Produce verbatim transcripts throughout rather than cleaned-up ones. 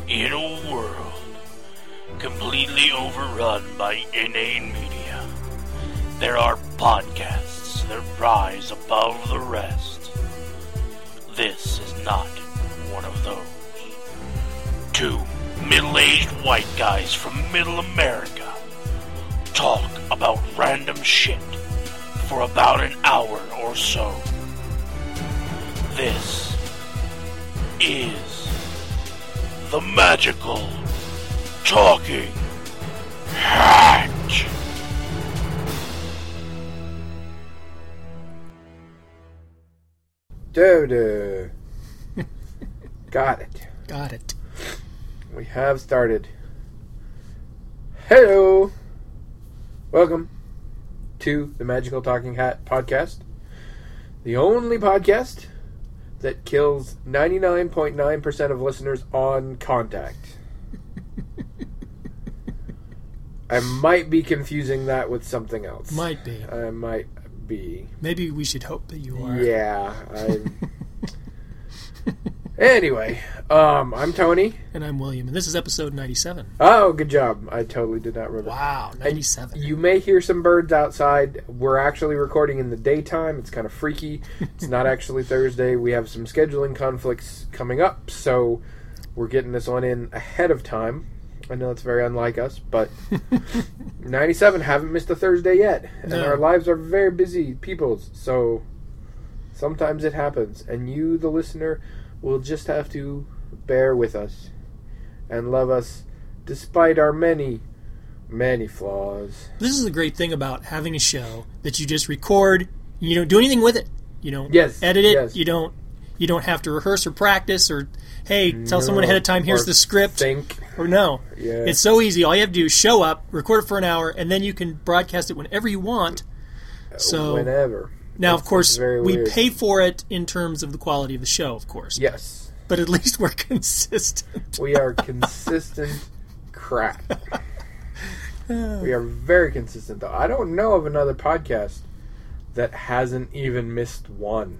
In a world completely overrun by inane media, there are podcasts that rise above the rest. This is not one of those. Two middle-aged white guys from middle America talk about random shit for about an hour or so. This is the Magical Talking Hat. Dude, got it. Got it. We have started. Hello. Welcome to the Magical Talking Hat podcast. The only podcast that kills ninety-nine point nine percent of listeners on contact. I might be confusing that with something else. Might be. I might be. Maybe we should hope that you are. Yeah. I'm... Anyway, um, I'm Tony. And I'm William, and this is episode ninety-seven. Oh, good job. I totally did not remember. Wow, ninety-seven. And you may hear some birds outside. We're actually recording in the daytime. It's kind of freaky. It's not actually Thursday. We have some scheduling conflicts coming up, so we're getting this one in ahead of time. I know it's very unlike us, but ninety-seven haven't missed a Thursday yet. And No. our lives are very busy peoples, so sometimes it happens. And you, the listener, will just have to bear with us and love us despite our many, many flaws. This is the great thing about having a show that you just record. You don't do anything with it. You don't Yes, edit it. yes. You don't. You don't have to rehearse or practice or, hey, tell No, someone ahead of time. Here's or the script. Think. Or no. Yeah. It's so easy. All you have to do is show up, record it for an hour, and then you can broadcast it whenever you want. So Whenever. now, It's- of course, it's very we weird. pay for it in terms of the quality of the show, of course. Yes. But at least we're consistent. We are consistent crap. We are very consistent, though. I don't know of another podcast that hasn't even missed one.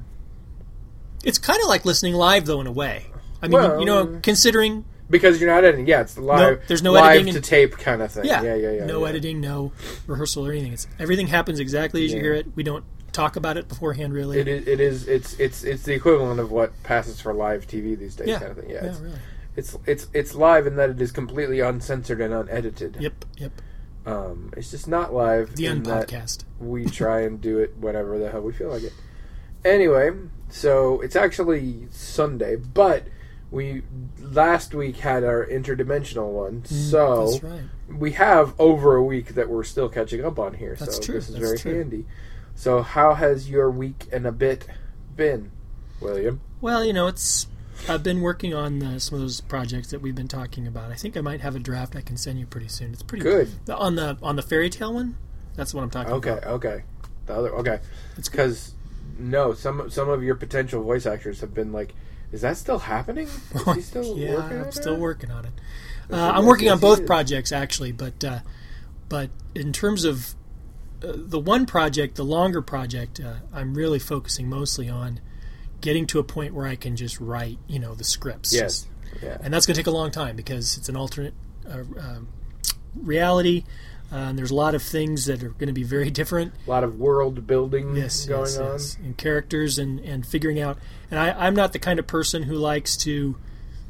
It's kind of like listening live, though, in a way. I mean, Well, you know, considering... Because you're not editing. Yeah, it's the live, No, there's no live editing to and- tape kind of thing. Yeah, yeah, yeah. yeah no yeah. editing, no rehearsal or anything. It's everything happens exactly as you Yeah. hear it. We don't talk about it beforehand, really. It is, it is. It's. It's. It's the equivalent of what passes for live T V these days, Yeah. kind of thing. Yeah. Yeah, it's, really. it's. It's. It's live in that it is completely uncensored and unedited. Yep, yep. Um, it's just not live. The in that Unpodcast. we try and do it whenever the hell we feel like it. Anyway, so it's actually Sunday, but we last week had our interdimensional one, so That's right. we have over a week that we're still catching up on here. That's so true, this is that's very true. handy. So how has your week and a bit been, William? Well, you know, it's... I've been working on uh, some of those projects that we've been talking about. I think I might have a draft I can send you pretty soon. It's pretty Good. The- on the on the fairy tale one. That's what I'm talking Okay, about. okay. The other okay. It's good. Because no, some some of your potential voice actors have been like, "Is that still happening? Is he still yeah, working on I'm still that?" working on it. Uh, Yes, I'm working on yes, he both is. projects actually, but uh, but in terms of uh, the one project, the longer project, uh, I'm really focusing mostly on getting to a point where I can just write, you know, the scripts. Yes. Yeah. And that's going to take a long time because it's an alternate uh, um, reality, uh, and there's a lot of things that are going to be very different. A lot of world building Yes, going yes, on. yes. And characters and, and figuring out. And I, I'm not the kind of person who likes to.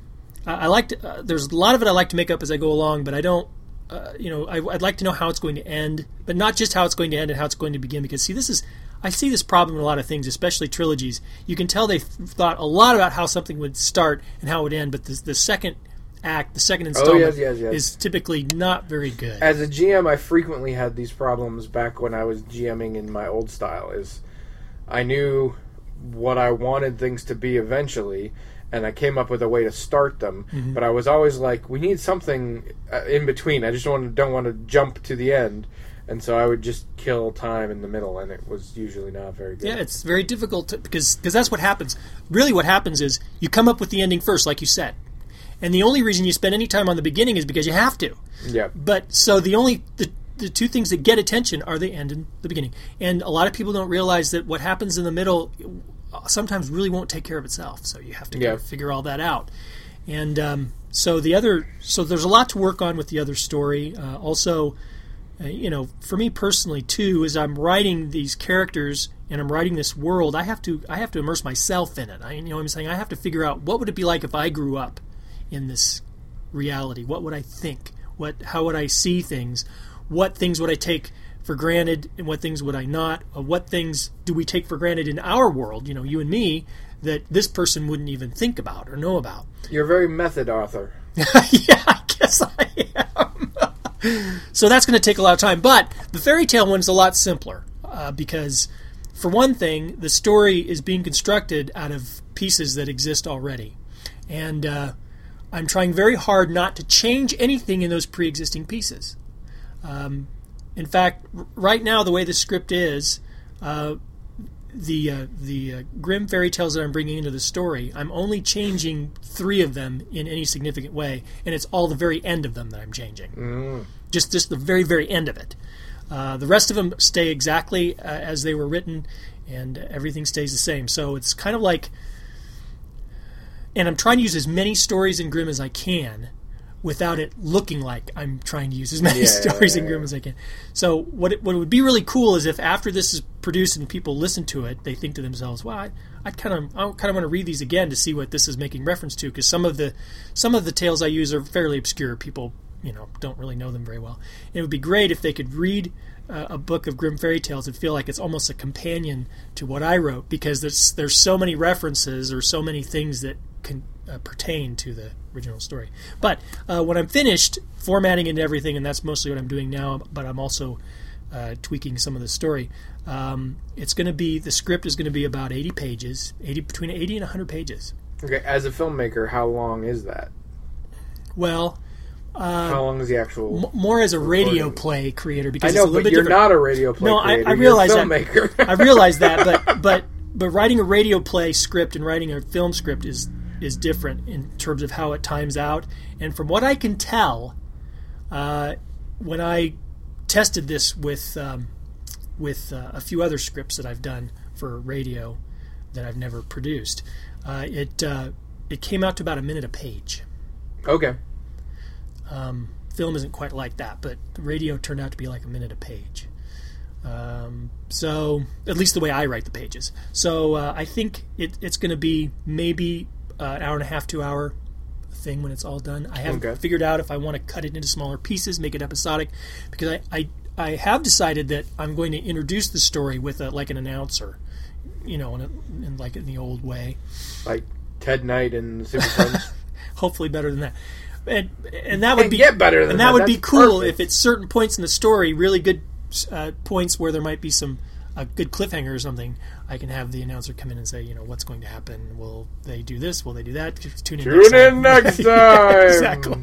I, I like to. Uh, there's a lot of it I like to make up as I go along, but I don't. Uh, you know, I, I'd like to know how it's going to end, but not just how it's going to end and how it's going to begin. Because see, this is. I see this problem in a lot of things, especially trilogies. You can tell they've thought a lot about how something would start and how it would end, but the, the second act, the second installment, yes, yes, yes. is typically not very good. As a G M, I frequently had these problems back when I was GMing in my old style. Is I knew what I wanted things to be eventually, and I came up with a way to start them. Mm-hmm. But I was always like, we need something uh, in between. I just want to, don't want to jump to the end. And so I would just kill time in the middle, and it was usually not very good. Yeah, it's very difficult to, because because that's what happens. Really what happens is you come up with the ending first, like you said. And the only reason you spend any time on the beginning is because you have to. Yeah. But so the only the, the two things that get attention are the end and the beginning. And a lot of people don't realize that what happens in the middle sometimes really won't take care of itself. So you have to Yeah. kind of figure all that out. And um, so the other, so there's a lot to work on with the other story. Uh, also, uh, you know, for me personally too, as I'm writing these characters and I'm writing this world, I have to I have to immerse myself in it. I, you know, what I'm saying I have to figure out what would it be like if I grew up in this reality. What would I think? What how would I see things? What things would I take for granted, and what things would I not? Uh, what things do we take for granted in our world? You know, you and me, that this person wouldn't even think about or know about. You're a very method author. Yeah, I guess I am. So that's going to take a lot of time. But the fairy tale one's a lot simpler uh, because, for one thing, the story is being constructed out of pieces that exist already. And uh, I'm trying very hard not to change anything in those pre-existing pieces. Um, in fact, r- right now, the way the script is, uh, the uh, the uh, Grimm fairy tales that I'm bringing into the story, I'm only changing three of them in any significant way, and it's all the very end of them that I'm changing. Mm. Just, just the very, very end of it. Uh, the rest of them stay exactly uh, as they were written, and everything stays the same. So it's kind of like, and I'm trying to use as many stories in Grimm as I can, without it looking like I'm trying to use as many Yeah, stories yeah, in Grimm yeah. as I can. So what it, what would be really cool is if after this is produced and people listen to it, they think to themselves, "Well, I, I kind of I kind of want to read these again to see what this is making reference to," because some of the some of the tales I use are fairly obscure. People, you know, don't really know them very well. It would be great if they could read uh, a book of Grimm fairy tales and feel like it's almost a companion to what I wrote, because there's there's so many references or so many things that can uh, pertain to the original story. But uh, when I'm finished formatting and everything, and that's mostly what I'm doing now, but I'm also uh, tweaking some of the story. Um, it's going to be the script is going to be about eighty pages, eighty between eighty and one hundred pages. Okay, as a filmmaker, how long is that? Well, uh, How long is the actual? m- more as a radio recording? play creator, because I know, it's a little but bit you're different. not a radio play No, I- creator. I You're realize a that. filmmaker. I realize that, but but but writing a radio play script and writing a film script is is different in terms of how it times out. And from what I can tell, uh, when I tested this with um, with uh, a few other scripts that I've done for radio that I've never produced, uh, it uh, it came out to about a minute a page. Okay. Um, film isn't quite like that, but the radio turned out to be like a minute a page. Um, so, at least the way I write the pages. So, uh, I think it, it's going to be maybe uh, an hour and a half, two hour thing when it's all done. I haven't Okay. figured out if I want to cut it into smaller pieces, make it episodic, because I, I, I have decided that I'm going to introduce the story with a, like an announcer, you know, in, a, in like in the old way. Like Ted Knight and Super Friends. Hopefully better than that. And, and that would And be get better than and that. that would be That's cool perfect. if it's certain points in the story, really good uh, points where there might be some a good cliffhanger or something. I can have the announcer come in and say, you know, what's going to happen? Will they do this? Will they do that? Tune in. Tune next in time. next Yeah, time. exactly.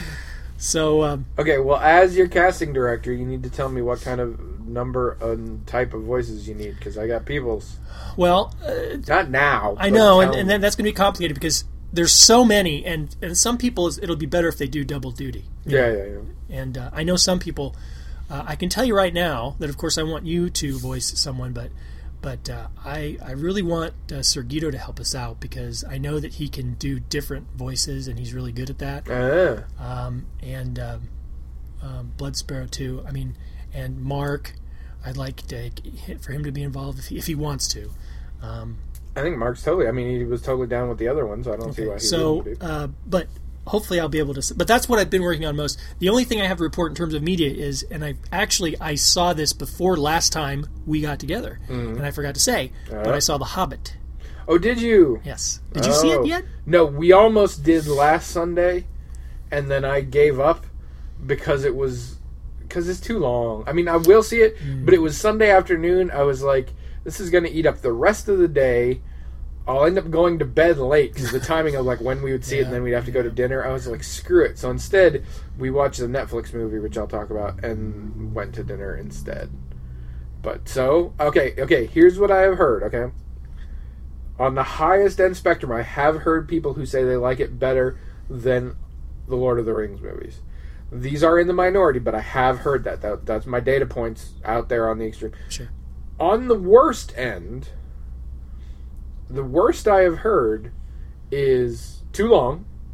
So um, Okay, well, as your casting director, you need to tell me what kind of number and type of voices you need, because I got people's. well, uh, Not now. I but know, and, tell and me. then that's going to be complicated because there's so many, and and some people it'll be better if they do double duty. you Yeah, know? yeah, yeah. And uh, I know some people. Uh, I can tell you right now that, of course, I want you to voice someone, but but uh, I I really want uh, Sir Guido to help us out, because I know that he can do different voices and he's really good at that. Ah. Um, and um, um, Blood Sparrow too. I mean, and Mark, I'd like to for him to be involved if he, if he wants to. Um, I think Mark's totally. I mean, he was totally down with the other one, so I don't see why he so, wouldn't be. uh, but hopefully I'll be able to. But that's what I've been working on most. The only thing I have to report in terms of media is, and I actually I saw this before last time we got together, Mm-hmm. and I forgot to say, but Uh. I saw The Hobbit. Oh, did you? Yes. Did you see Oh. it yet? No, we almost did last Sunday, and then I gave up because it was because it's too long. I mean, I will see it, Mm. but it was Sunday afternoon. I was like, this is going to eat up the rest of the day. I'll end up going to bed late because the timing of like when we would see it, Yeah, and then we'd have to go to dinner. I was like, screw it. So instead, we watched the Netflix movie, which I'll talk about, and went to dinner instead. But so, okay, okay, here's what I have heard, okay? On the highest end spectrum, I have heard people who say they like it better than the Lord of the Rings movies. These are in the minority, but I have heard that. that that's my data points out there on the extreme. Sure. On the worst end, the worst I have heard is too long,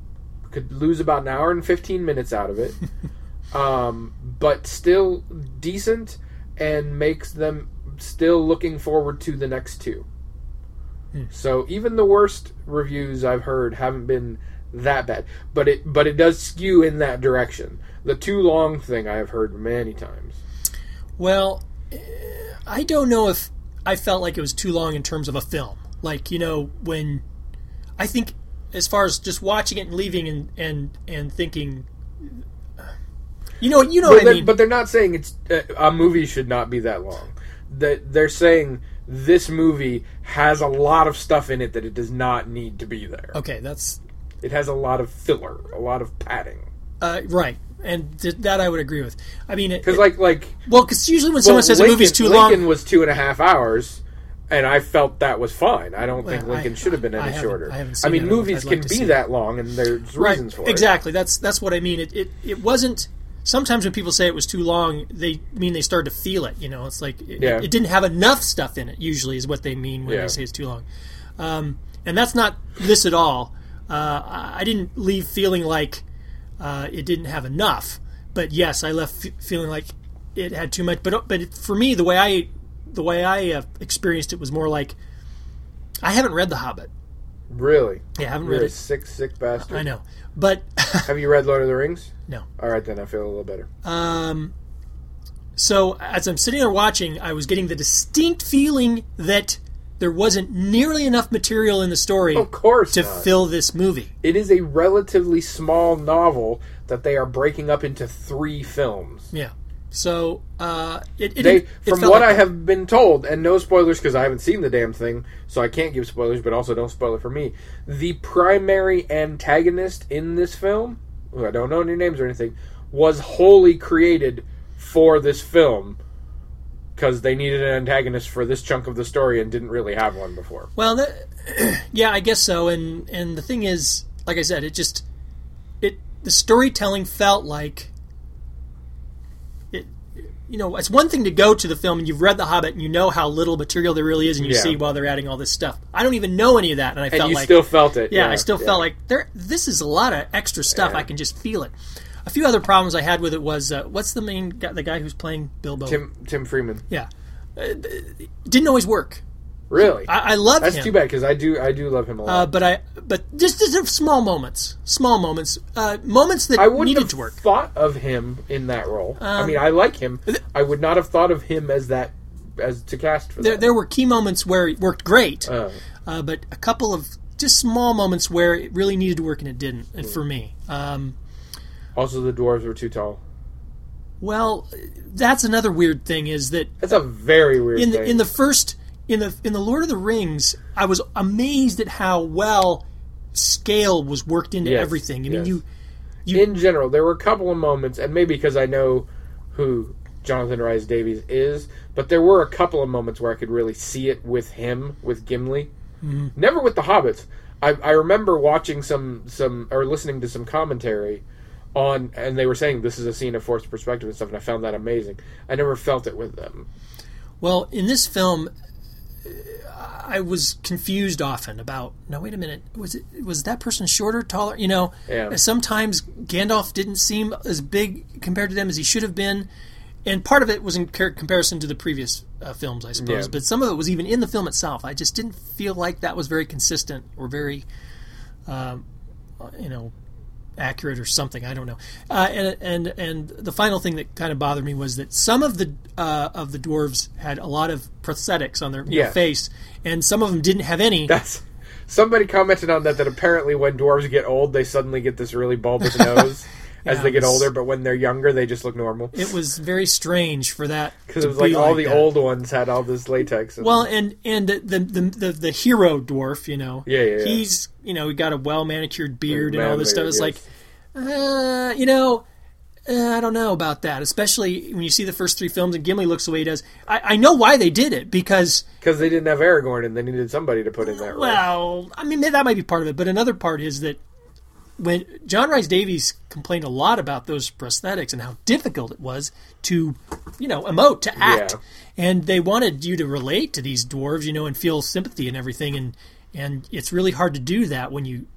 could lose about an hour and fifteen minutes out of it, um, but still decent and makes them still looking forward to the next two. Hmm. So even the worst reviews I've heard haven't been that bad, but it but it does skew in that direction. The too long thing I have heard many times. Well, I don't know if I felt like it was too long in terms of a film. Like, you know, when I think as far as just watching it and leaving and and, and thinking, you know, you know but what I mean. But they're not saying it's uh, a movie should not be that long. That they're saying this movie has a lot of stuff in it that it does not need to be there. Okay, that's. It has a lot of filler, a lot of padding. Uh, right, and th- that I would agree with. I mean, because like like well, because usually when someone well, says Lincoln, a movie's too Lincoln long, Lincoln was two and a half hours, and I felt that was fine. I don't well, think Lincoln I, should have been any I shorter. I, haven't I seen mean, it. movies I'd can like be to that long, and there's right, reasons for exactly. it. Exactly. That's that's what I mean. It, it it wasn't. Sometimes when people say it was too long, they mean they started to feel it. You know, it's like it, yeah. it didn't have enough stuff in it. Usually, is what they mean when yeah. they say it's too long, um, and that's not this at all. Uh, I didn't leave feeling like uh, it didn't have enough, but yes, I left f- feeling like it had too much. But but it, for me, the way I the way I uh, experienced it was more like I haven't read The Hobbit. Really? Yeah, I haven't You're read a it. Sick, sick bastard. I know, but have you read Lord of the Rings? No. All right, then I feel a little better. Um. So as I'm sitting there watching, I was getting the distinct feeling that there wasn't nearly enough material in the story of course to not. fill this movie. It is a relatively small novel that they are breaking up into three films. Yeah. So uh, it, it, they, it from felt what like I have been told, and no spoilers because I haven't seen the damn thing, so I can't give spoilers, but also don't spoil it for me. The primary antagonist in this film, who I don't know any names or anything, was wholly created for this film. Because they needed an antagonist for this chunk of the story and didn't really have one before. Well, that, yeah, I guess so. And and the thing is, like I said, it just it the storytelling felt like it. You know, it's one thing to go to the film and you've read The Hobbit and you know how little material there really is, and you yeah. see while they're adding all this stuff. I don't even know any of that, and I and felt you like still felt it. Yeah, yeah I still yeah. felt like there. This is a lot of extra stuff. Yeah. I can just feel it. A few other problems I had with it was uh, what's the main guy, the guy who's playing Bilbo? Tim Tim Freeman. Yeah, uh, it didn't always work. Really, I, I love That's him. too bad because I do I do love him a lot. Uh, but I but just, just small moments, small moments, uh, moments that I wouldn't needed have to work. thought of him in that role. Um, I mean, I like him. I would not have thought of him as that as to cast for There that. there were key moments where it worked great, Uh, uh, but a couple of just small moments where it really needed to work and it didn't. And for me. Um, also, the dwarves were too tall. Well, that's another weird thing is that That's a very weird in the thing. in the first in the in the Lord of the Rings, I was amazed at how well scale was worked into Yes, everything. I mean, yes. you you in general, there were a couple of moments, and maybe because I know who Jonathan Rhys Davies is, but there were a couple of moments where I could really see it with him, with Gimli. Mm-hmm. Never with the Hobbits. I, I remember watching some some or listening to some commentary on, and they were saying this is a scene of forced perspective and stuff, and I found that amazing. I never felt it with them. well in this film. I was confused often about. No, wait a minute. Was it was that person shorter, taller? You know, Yeah. sometimes Gandalf didn't seem as big compared to them as he should have been, and part of it was in car- comparison to the previous uh, films, I suppose. Yeah. But some of it was even in the film itself. I just didn't feel like that was very consistent or very, um, you know, accurate or something. I don't know. Uh, and and and the final thing that kind of bothered me was that some of the uh, of the dwarves had a lot of prosthetics on their you know, Yes. face, and some of them didn't have any. That's somebody commented on that. That apparently, when dwarves get old, they suddenly get this really bulbous nose as Yeah, they it get was- older. But when they're younger, they just look normal. It was very strange for that Because to it was like be all the that. old ones had all this latex. And, Well, and and the the, the the the hero dwarf, you know, Yeah, yeah, yeah. he's you know he got a well manicured beard and Man all this stuff. beard, It's like, yes. uh, you know, uh, I don't know about that. Especially when you see the first three films and Gimli looks the way he does. I, I know why they did it because Because they didn't have Aragorn, and they needed somebody to put in that role. well, I mean that might be part of it, but another part is that when John Rhys Davies complained a lot about those prosthetics and how difficult it was to, you know, emote, to act. Yeah. And they wanted you to relate to these dwarves, you know, and feel sympathy and everything. And, and it's really hard to do that when you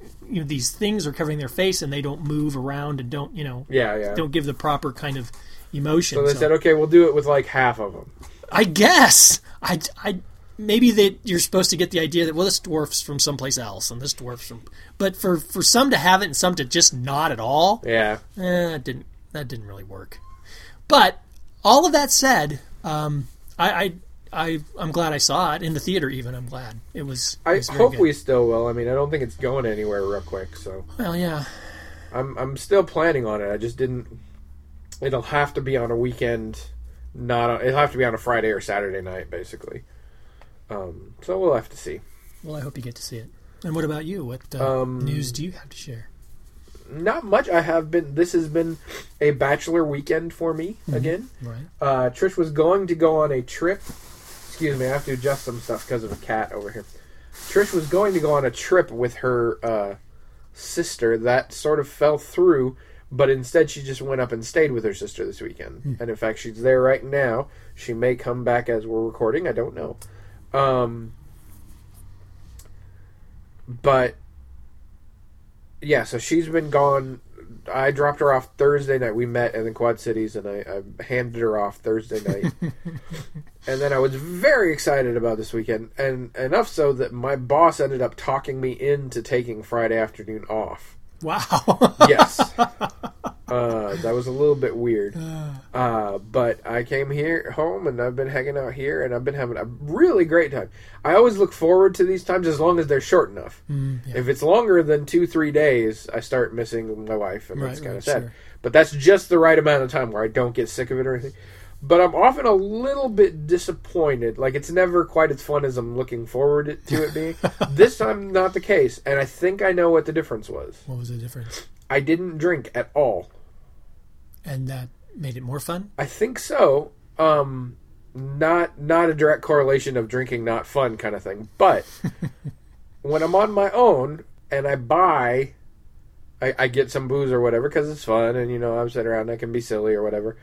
you know, these things are covering their face and they don't move around and don't, you know, Yeah, yeah. don't give the proper kind of emotion. So they so. said, okay, we'll do it with like half of them. I guess. I, I, maybe that you're supposed to get the idea that, well, this dwarf's from someplace else and this dwarf's from... But for, for some to have it and some to just not at all, Yeah. eh, it didn't, that didn't really work. But all of that said, um, I, I, I, I'm glad I saw it in the theater. Even I'm glad it was. It I was very hope good. we still will. I mean, I don't think it's going anywhere real quick. So Well, yeah, I'm I'm still planning on it. I just didn't. It'll have to be on a weekend. Not on, it'll have to be on a Friday or Saturday night, basically. Um, so we'll have to see. well, I hope you get to see it. And what about you? What uh, Um, news do you have to share? Not much. I have been. This has been a bachelor weekend for me again. Right. Uh, Trish was going to go on a trip. Excuse me, I have to adjust some stuff because of a cat over here. Trish was going to go on a trip with her uh, sister. That sort of fell through, but instead she just went up and stayed with her sister this weekend. Hmm. And in fact, she's there right now. She may come back as we're recording. I don't know. Um, but yeah, so she's been gone. I dropped her off Thursday night. We met in the Quad Cities, and I, I handed her off Thursday night. And then I was very excited about this weekend, and enough so that my boss ended up talking me into taking Friday afternoon off. Wow. Yes. Uh, that was a little bit weird. Uh, but I came here home, and I've been hanging out here, and I've been having a really great time. I always look forward to these times as long as they're short enough. Mm, yeah. If it's longer than two, three days, I start missing my wife, and Right, that's kind right, of sad. sure. But that's just the right amount of time where I don't get sick of it or anything. But I'm often a little bit disappointed. Like, it's never quite as fun as I'm looking forward to it being. This time, not the case. And I think I know what the difference was. What was the difference? I didn't drink at all. And that made it more fun? I think so. Um, not not a direct correlation of drinking not fun kind of thing. But when I'm on my own and I buy, I, I get some booze or whatever because it's fun, and you know I'm sitting around and I can be silly or whatever.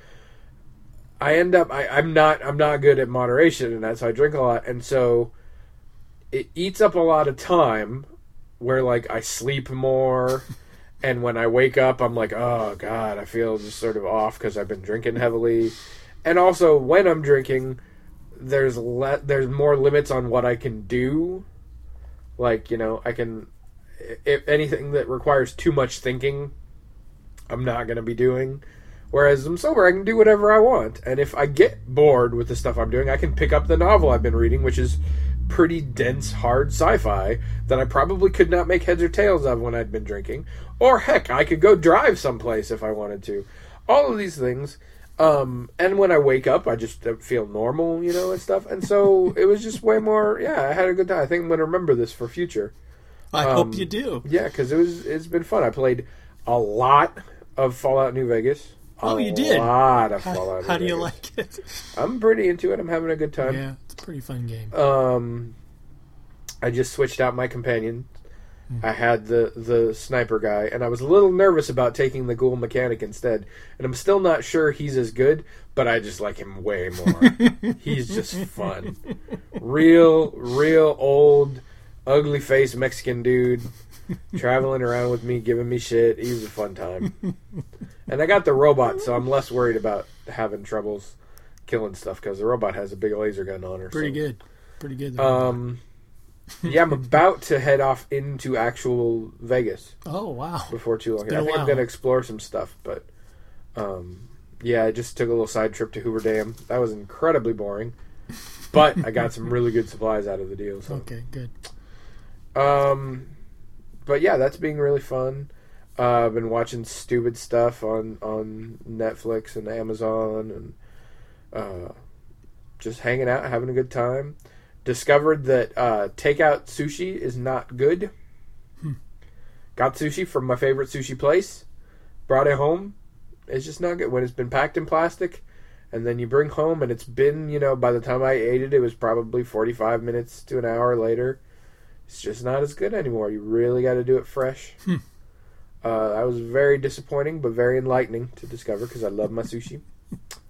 I end up I, I'm not I'm not good at moderation, and that's how I drink a lot, and so it eats up a lot of time where like I sleep more. And when I wake up, I'm like, oh, God, I feel just sort of off because I've been drinking heavily. And also, when I'm drinking, there's le- there's more limits on what I can do. Like, you know, I can... If anything that requires too much thinking, I'm not going to be doing. Whereas I'm sober, I can do whatever I want. And if I get bored with the stuff I'm doing, I can pick up the novel I've been reading, which is pretty dense, hard sci-fi that I probably could not make heads or tails of when I'd been drinking. Or heck, I could go drive someplace if I wanted to. All of these things. Um, and when I wake up, I just feel normal, you know, and stuff. And so it was just way more, yeah, I had a good time. I think I'm going to remember this for future. I Um, hope you do. Yeah, because it was, it's been fun. I played a lot of Fallout New Vegas. Oh, a you did? A lot of How, Fallout New how do you Vegas. like it? I'm pretty into it. I'm having a good time. Yeah, it's a pretty fun game. Um, I just switched out my companion. Hmm. I had the, the sniper guy, and I was a little nervous about taking the ghoul mechanic instead. And I'm still not sure he's as good, but I just like him way more. He's just fun. Real, real old, ugly faced Mexican dude traveling around with me, giving me shit. He was a fun time. And I got the robot, so I'm less worried about having troubles killing stuff because the robot has a big laser gun on her. Pretty so. good. Pretty good. Um, yeah, I'm about to head off into actual Vegas oh, wow. before too long. been I a think I'm while. going to explore some stuff, but um, yeah, I just took a little side trip to Hoover Dam. That was incredibly boring, but I got some really good supplies out of the deal. So. Okay, good. Um, but yeah, that's being really fun. Uh, I've been watching stupid stuff on, on Netflix and Amazon and uh, just hanging out, having a good time. Discovered that uh, takeout sushi is not good. Hmm. Got sushi from my favorite sushi place. Brought it home. It's just not good. When it's been packed in plastic and then you bring home and it's been, you know, by the time I ate it, it was probably forty-five minutes to an hour later. It's just not as good anymore. You really got to do it fresh. Hmm. Uh, that was very disappointing, but very enlightening to discover because I love my sushi.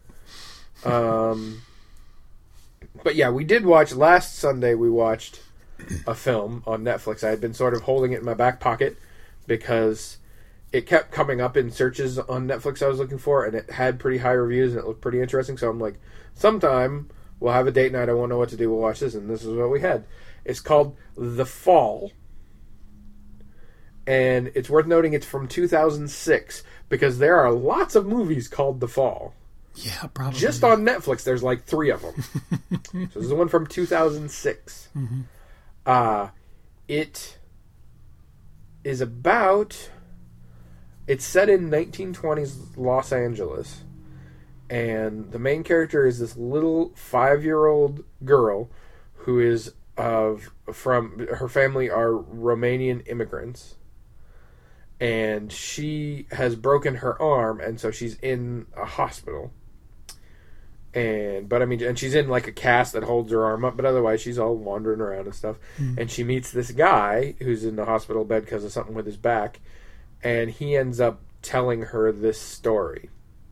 Um, but yeah, we did watch last Sunday. We watched a film on Netflix. I had been sort of holding it in my back pocket because it kept coming up in searches on Netflix I was looking for, and it had pretty high reviews, and it looked pretty interesting. So I'm like, sometime we'll have a date night. I won't know what to do. We'll watch this, and this is what we had. It's called The Fall, and it's worth noting it's from two thousand six because there are lots of movies called The Fall. Yeah, probably. Just on Netflix, there's like three of them. So this is the one from two thousand six. Mm-hmm. Uh, it is about... It's set in nineteen twenties Los Angeles, and the main character is this little five-year-old girl who is of from her family are Romanian immigrants, and she has broken her arm, and so she's in a hospital. And but I mean, and she's in like a cast that holds her arm up, but otherwise she's all wandering around and stuff. Mm. And she meets this guy who's in the hospital bed because of something with his back. And he ends up telling her this story.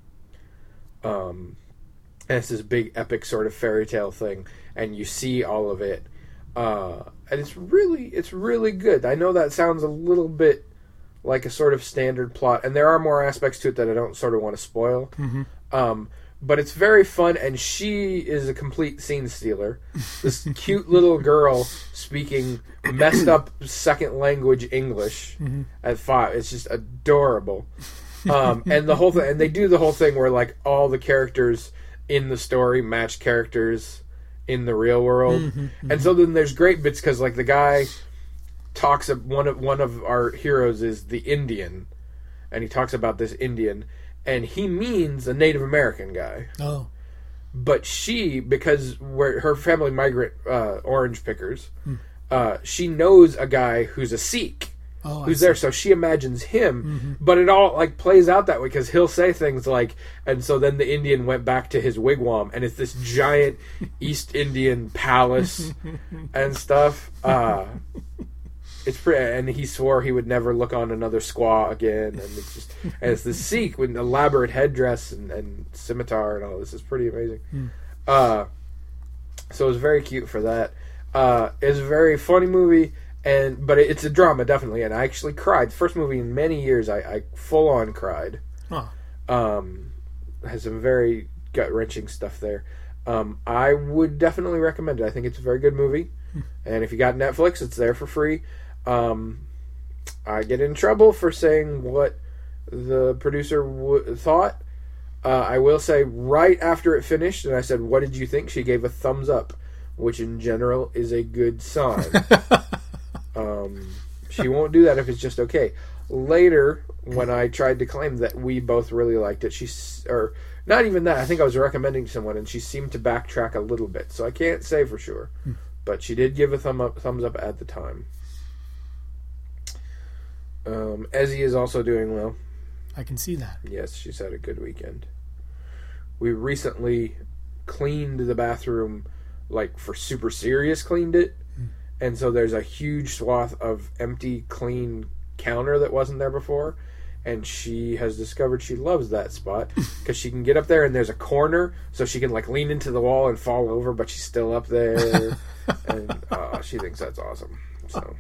Um, and it's this big epic sort of fairy tale thing. And you see all of it. Uh, and it's really, it's really good. I know that sounds a little bit like a sort of standard plot. And there are more aspects to it that I don't sort of want to spoil. Mm-hmm. Um, but it's very fun, and she is a complete scene stealer. This cute little girl speaking messed up second language English mm-hmm. at five. It's just adorable. Um, and the whole thing, and they do the whole thing where like all the characters in the story match characters in the real world. Mm-hmm, mm-hmm. And so then there's great bits because like the guy talks of one of one of our heroes is the Indian, and he talks about this Indian. And he means a Native American guy. Oh. But she, because where her family migrant uh, orange pickers, hmm. uh, she knows a guy who's a Sikh. Oh, who's there, so she imagines him. Mm-hmm. But it all like plays out that way because he'll say things like, and so then the Indian went back to his wigwam, and it's this giant East Indian palace and stuff. Uh, It's pretty, and he swore he would never look on another squaw again, and it's just, and it's the Sikh with an elaborate headdress and, and scimitar and all this. Is pretty amazing. Mm. Uh, so it was very cute for that. Uh, it's a very funny movie, and but it's a drama definitely, and I actually cried. First movie in many years, I, I full on cried. Huh. Um, has some very gut wrenching stuff there. Um, I would definitely recommend it. I think it's a very good movie, mm. and if you got Netflix, it's there for free. Um, I get in trouble for saying what the producer w- thought. Uh, I will say right after it finished, and I said, "What did you think?" She gave a thumbs up, which in general is a good sign. um, she won't do that if it's just okay. Later, when I tried to claim that we both really liked it, she or not even that. I think I was recommending to someone, and she seemed to backtrack a little bit. So I can't say for sure, hmm. but she did give a thumb up, thumbs up at the time. Um, Ezzy is also doing well. I can see that. Yes, she's had a good weekend. We recently cleaned the bathroom, like for super serious cleaned it. Mm. And so there's a huge swath of empty, clean counter that wasn't there before. And she has discovered she loves that spot because she can get up there and there's a corner so she can like lean into the wall and fall over, but she's still up there. And uh, she thinks that's awesome. So...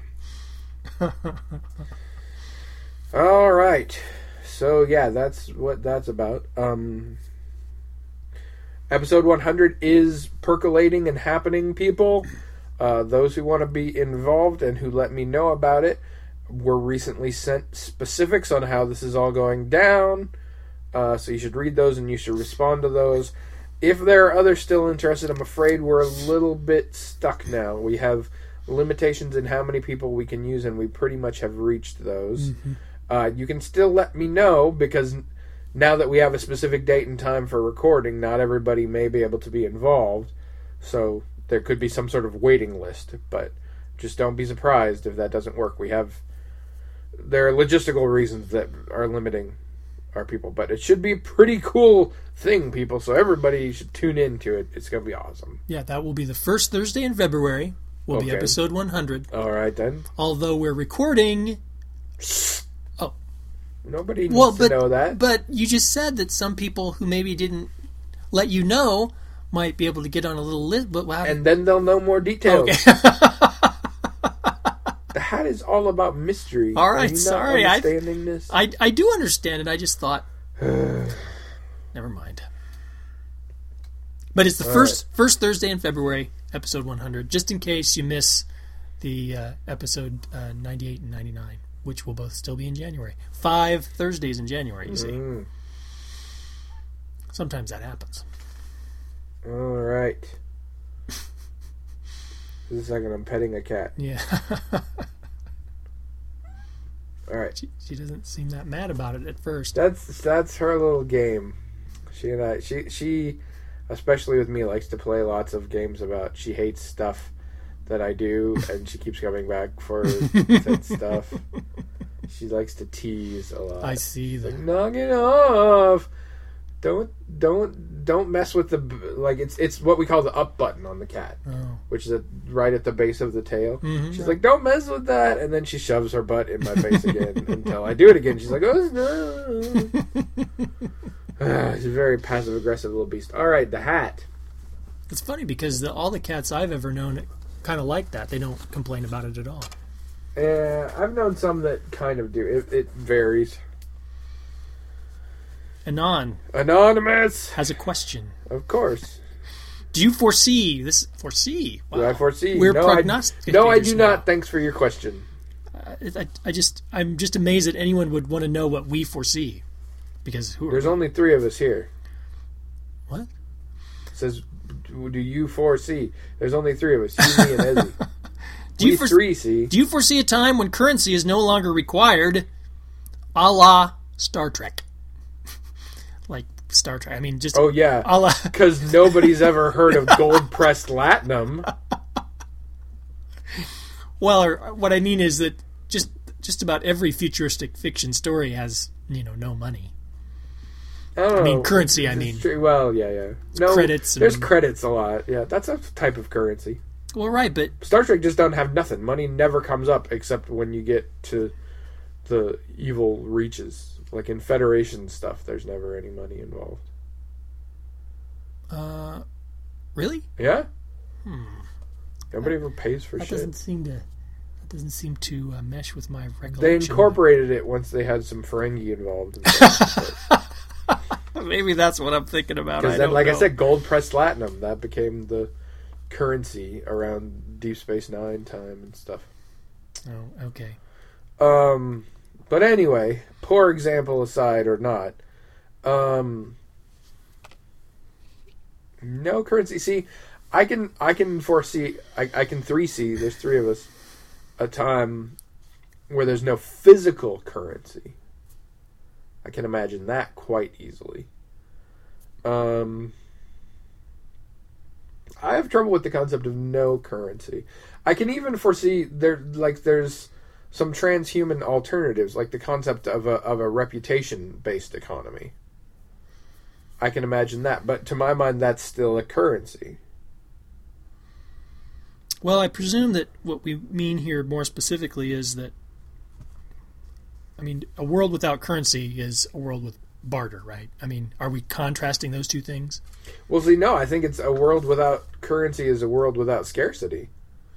All right, so yeah, that's what that's about. Um, episode one hundred is percolating and happening, people. Uh, those who want to be involved and who let me know about it were recently sent specifics on how this is all going down. Uh, so you should read those and you should respond to those. If there are others still interested, I'm afraid we're a little bit stuck now. We have limitations in how many people we can use, and we pretty much have reached those. Mm-hmm. Uh, you can still let me know, because now that we have a specific date and time for recording, not everybody may be able to be involved. So there could be some sort of waiting list, but just don't be surprised if that doesn't work. We have... There are logistical reasons that are limiting our people, but it should be a pretty cool thing, people, so everybody should tune into it. It's going to be awesome. Yeah, that will be the first Thursday in February. Will okay. be episode one hundred. All right, then. Although we're recording... Oh. Nobody needs well, but, to know that. But you just said that some people who maybe didn't let you know might be able to get on a little list. But wow. And then they'll know more details. Okay. hat is all about mystery. All right, Are you not sorry. understanding I, this? I, I do understand it. I just thought... Never mind. But it's the All first right. first Thursday in February, episode one hundred, just in case you miss the uh, episode uh, ninety-eight and ninety-nine, which will both still be in January. Five Thursdays in January, you see. Mm. Sometimes that happens. All right. This is a second, I'm petting a cat. Yeah. All right. she, she doesn't seem that mad about it at first. That's that's her little game. She and I, she she, especially with me, likes to play lots of games about. She hates stuff that I do, and she keeps coming back for said stuff. She likes to tease a lot. I see It's that. like, knock it off! Don't don't don't mess with the like. It's it's what we call the up button on the cat, Oh. which is at, right at the base of the tail. Mhm. She's like, "Don't mess with that," and then she shoves her butt in my face again until I do it again. She's like, "Oh no!" Ah, she's a very passive aggressive little beast. All right, the hat. It's funny because the, all the cats I've ever known kind of like that. They don't complain about it at all. Uh, I've known some that kind of do. It, it varies. Anon Anonymous, has a question. of course. Do you foresee this? Foresee? Do I foresee? We're no, I, prognosticators no, I do now. not. Thanks for your question. I, I, I just, I'm just amazed that anyone would want to know what we foresee, because who? Are There's we? only three of us here. What? It says, do you foresee? There's only three of us. You, me, and Ezzy. Do we you fore- three see. Do you foresee a time when currency is no longer required, a la Star Trek? Like Star Trek. I mean, just Oh, yeah. a la. Because nobody's ever heard of gold-pressed latinum. Well, or, what I mean is that just just about every futuristic fiction story has, you know, no money. I don't know. I mean, currency, I It's mean. true. Well, yeah, yeah. No, credits and- There's credits a lot. Yeah, that's a type of currency. Well, right, but Star Trek just don't have nothing. Money never comes up except when you get to the evil reaches. Like in Federation stuff, there's never any money involved. uh, really, Yeah? Nobody ever pays for that shit. doesn't seem to that doesn't seem to uh, mesh with my recollection. They incorporated it once they had some Ferengi involved. And stuff. Maybe that's what I'm thinking about. Because I then, don't like I know. said, gold pressed latinum, that became the currency around Deep Space Nine time and stuff. Oh, okay. Um, but anyway, poor example aside or not, um, no currency. See, I can I can foresee I, I can three see. There's three of us. A time where there's no physical currency. I can imagine that quite easily. Um, I have trouble with the concept of no currency. I can even foresee there like there's some transhuman alternatives, like the concept of a of a reputation based economy. I can imagine that, but to my mind, that's still a currency. Well, I presume that what we mean here more specifically is that, I mean, a world without currency is a world with barter, right? I mean, are we contrasting those two things? Well, see, no, I think it's a world without currency is a world without scarcity.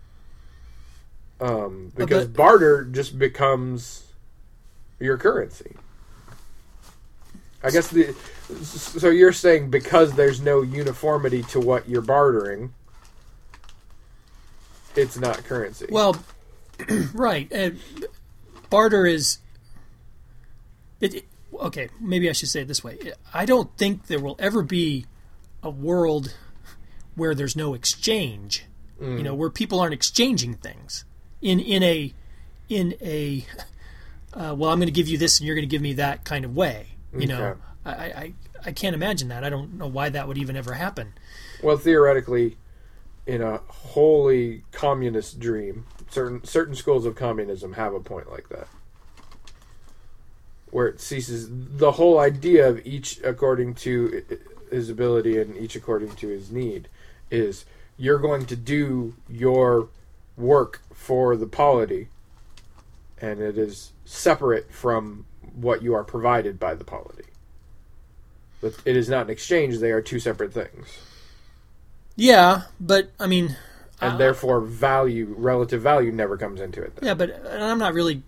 Um, because But- barter just becomes your currency. I guess the so you're saying because there's no uniformity to what you're bartering, it's not currency. Well, right. Uh, barter is. It, it- okay, maybe I should say it this way. I don't think there will ever be a world where there's no exchange. You know, where people aren't exchanging things in in a in a uh, well, I'm going to give you this and you're going to give me that kind of way. You know, Okay. I, I I can't imagine that. I don't know why that would even ever happen. Well, theoretically, in a wholly communist dream, certain certain schools of communism have a point like that, where it ceases the whole idea of each according to his ability and each according to his need is you're going to do your work for the polity, and it is separate from what you are provided by the polity. But it is not an exchange; they are two separate things. Yeah, but I mean, and uh, therefore value, relative value, never comes into it. Then. Yeah, but and I'm not really.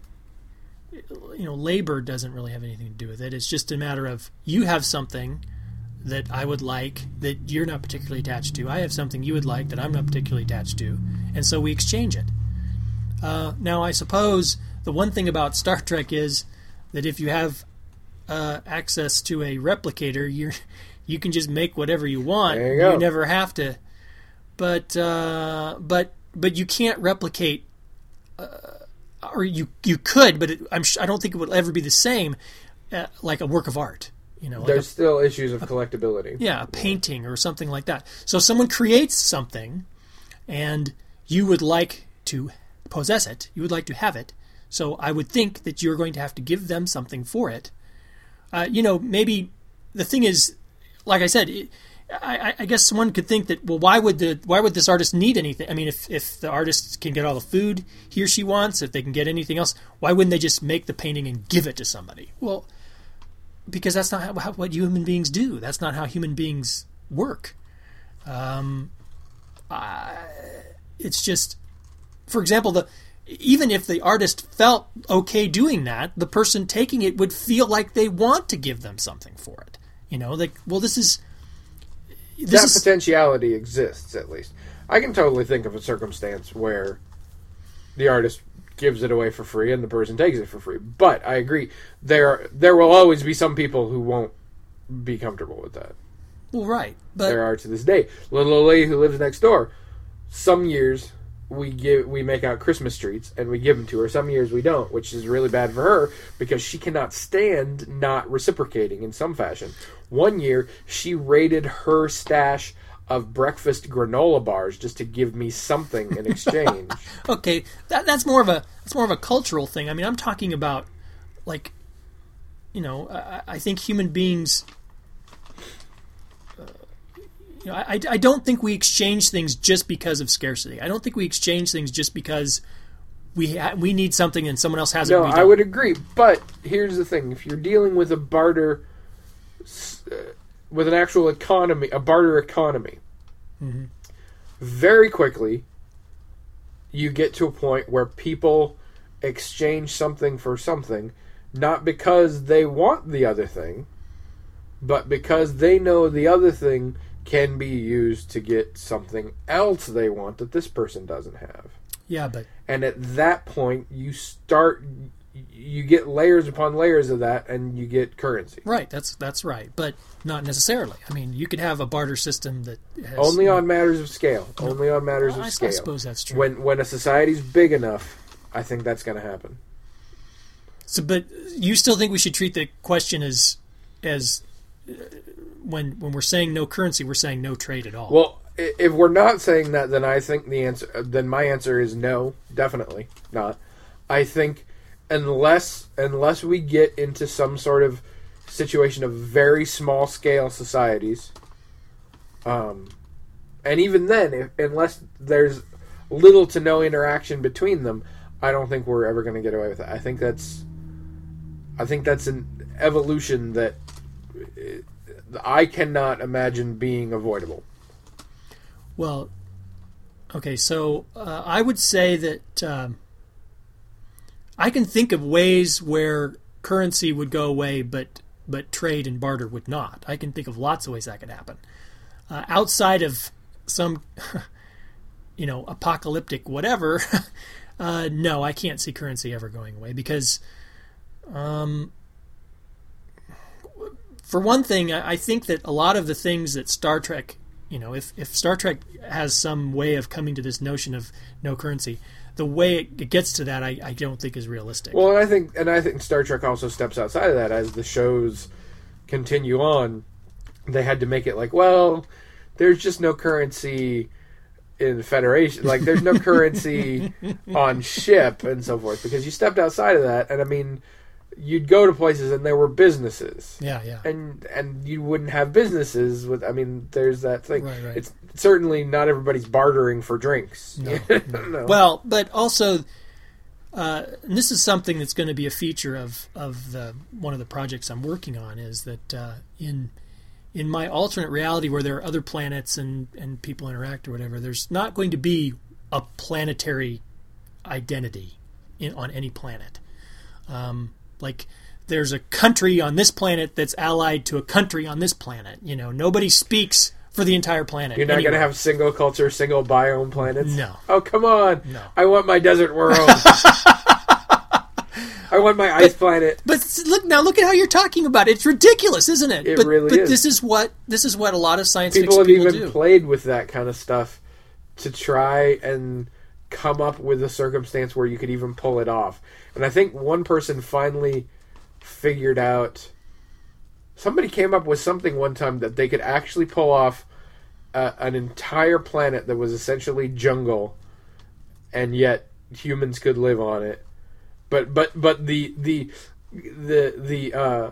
You know, labor doesn't really have anything to do with it. It's just a matter of you have something that I would like that you're not particularly attached to. I have something you would like that I'm not particularly attached to, and so we exchange it. Uh, now, I suppose the one thing about Star Trek is that if you have uh, access to a replicator, you you can just make whatever you want. There you go. You never have to. But uh, but but you can't replicate. Uh, Or you you could, but it, I'm I don't think it would ever be the same, uh, like a work of art. You know, like There's a, still issues of collectability. yeah, a painting or something like that. So someone creates something, and you would like to possess it. You would like to have it. So I would think that you're going to have to give them something for it. Uh, you know, maybe the thing is, like I said. It, I, I guess one could think that, well, why would the why would this artist need anything? I mean, if, if the artist can get all the food he or she wants, if they can get anything else, why wouldn't they just make the painting and give it to somebody? Well, because that's not how, how, what human beings do. That's not how human beings work. Um, I, it's just, for example, the even if the artist felt okay doing that, the person taking it would feel like they want to give them something for it. You know, like, well, this is... This that is, potentiality exists, at least. I can totally think of a circumstance where the artist gives it away for free and the person takes it for free. But I agree, there there will always be some people who won't be comfortable with that. Well, right, but there are to this day. Little old lady who lives next door. Some years we give we make out Christmas treats and we give them to her. Some years we don't, which is really bad for her because she cannot stand not reciprocating in some fashion. One year, she raided her stash of breakfast granola bars just to give me something in exchange. Okay, that, that's more of a that's more of a cultural thing. I mean, I'm talking about, like, you know, I, I think human beings. Uh, you know, I, I don't think we exchange things just because of scarcity. I don't think we exchange things just because we ha- we need something and someone else has it. No, and we I don't. would agree. But here's the thing: if you're dealing with a barter. Uh, with an actual economy, a barter economy, mm-hmm. very quickly you get to a point where people exchange something for something, not because they want the other thing, but because they know the other thing can be used to get something else they want that this person doesn't have. Yeah, but... And at that point, you start... You get layers upon layers of that, and you get currency. Right, that's that's right, but not necessarily. I mean, you could have a barter system that has... Only on matters of scale. No, Only on matters well, of I, scale. I suppose that's true. When when a society's big enough, I think that's going to happen. So, but you still think we should treat the question as as uh, when when we're saying no currency, we're saying no trade at all? Well, if we're not saying that, then I think the answer, then my answer is no, definitely not. I think. Unless unless we get into some sort of situation of very small scale societies, um, and even then, if, unless there's little to no interaction between them, I don't think we're ever going to get away with it. I think that's, I think that's an evolution that I cannot imagine being avoidable. Well, okay, so uh, I would say that. Um, I can think of ways where currency would go away, but but trade and barter would not. I can think of lots of ways that could happen. Uh, outside of some, you know, apocalyptic whatever, uh, no, I can't see currency ever going away because, um, for one thing, I, I think that a lot of the things that Star Trek, you know, if, if Star Trek has some way of coming to this notion of no currency, the way it gets to that, I, I don't think is realistic. Well, and I think, and I think Star Trek also steps outside of that as the shows continue on. They had to make it like, well, there's just no currency in the Federation. Like, there's no currency on ship and so forth because you stepped outside of that. And I mean, you'd go to places and there were businesses. Yeah, yeah. And and you wouldn't have businesses with. I mean, there's that thing. Right, right. It's certainly not everybody's bartering for drinks. No, no. no. Well, but also, uh, and this is something that's going to be a feature of of the one of the projects I'm working on is that uh, in in my alternate reality where there are other planets and, and people interact or whatever, there's not going to be a planetary identity in, on any planet. Um, like there's a country on this planet that's allied to a country on this planet. You know, nobody speaks for the entire planet. You're not anyway. going to have single culture, single biome planets? No. Oh, come on. No. I want my desert world. I want my ice but, planet. But look now, look at how you're talking about it. It's ridiculous, isn't it? It but, really but is. this is what this is what a lot of science people fiction have people even do. played with that kind of stuff to try and come up with a circumstance where you could even pull it off. And I think one person finally figured out. Somebody came up with something one time that they could actually pull off uh, an entire planet that was essentially jungle, and yet humans could live on it. But but but the the the the uh,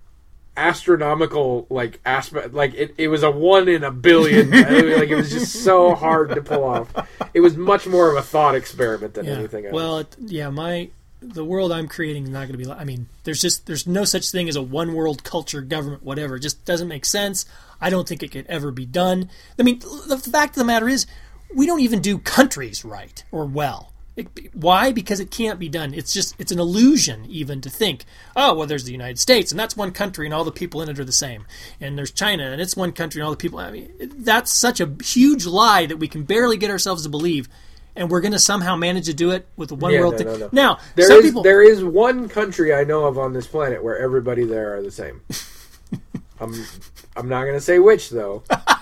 astronomical like aspect, like it, it was a one in a billion. Like it was just so hard to pull off. It was much more of a thought experiment than yeah. anything else. Well, it, yeah, my the world I'm creating is not going to be. I mean, there's just there's no such thing as a one world culture government. Whatever, it just doesn't make sense. I don't think it could ever be done. I mean, the fact of the matter is, we don't even do countries right or well. It, why? Because it can't be done. It's just, it's an illusion even to think, oh, well, there's the United States, and that's one country, and all the people in it are the same. And there's China, and it's one country, and all the people... I mean, that's such a huge lie that we can barely get ourselves to believe, and we're going to somehow manage to do it with the one yeah, world no, thing. No, no. Now, there some is, people... There is one country I know of on this planet where everybody there are the same. I'm, I'm not going to say which, though.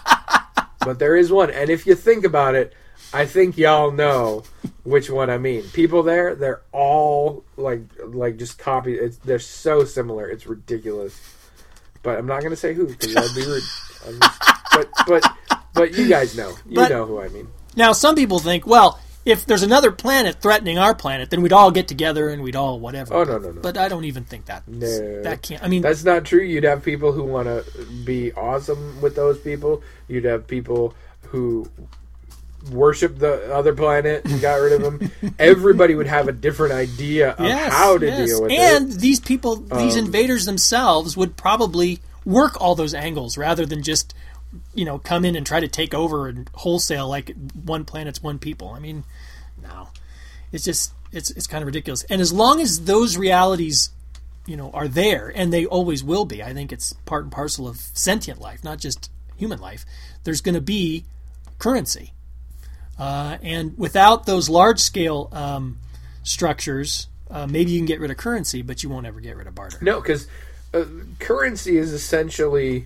But there is one. And if you think about it, I think y'all know which one I mean. People there, they're all like like just copy. It's, they're so similar. It's ridiculous. But I'm not going to say who because that'd be rude. I'm just, but but but you guys know. You but, know who I mean. Now, some people think, well, if there's another planet threatening our planet, then we'd all get together and we'd all whatever. Oh no no no. But I don't even think that. No. That can't. I mean, that's not true. You'd have people who want to be awesome with those people. You'd have people who worship the other planet and got rid of them. Everybody would have a different idea of yes, how to yes. deal with and it. And these people, these um, invaders themselves would probably work all those angles rather than just, you know, come in and try to take over and wholesale like one planet's one people. I mean, no. It's just, it's it's kind of ridiculous. And as long as those realities, you know, are there, and they always will be, I think it's part and parcel of sentient life, not just human life, there's going to be currency. Uh, and without those large-scale um, structures, uh, maybe you can get rid of currency, but you won't ever get rid of barter. No, because uh, currency is essentially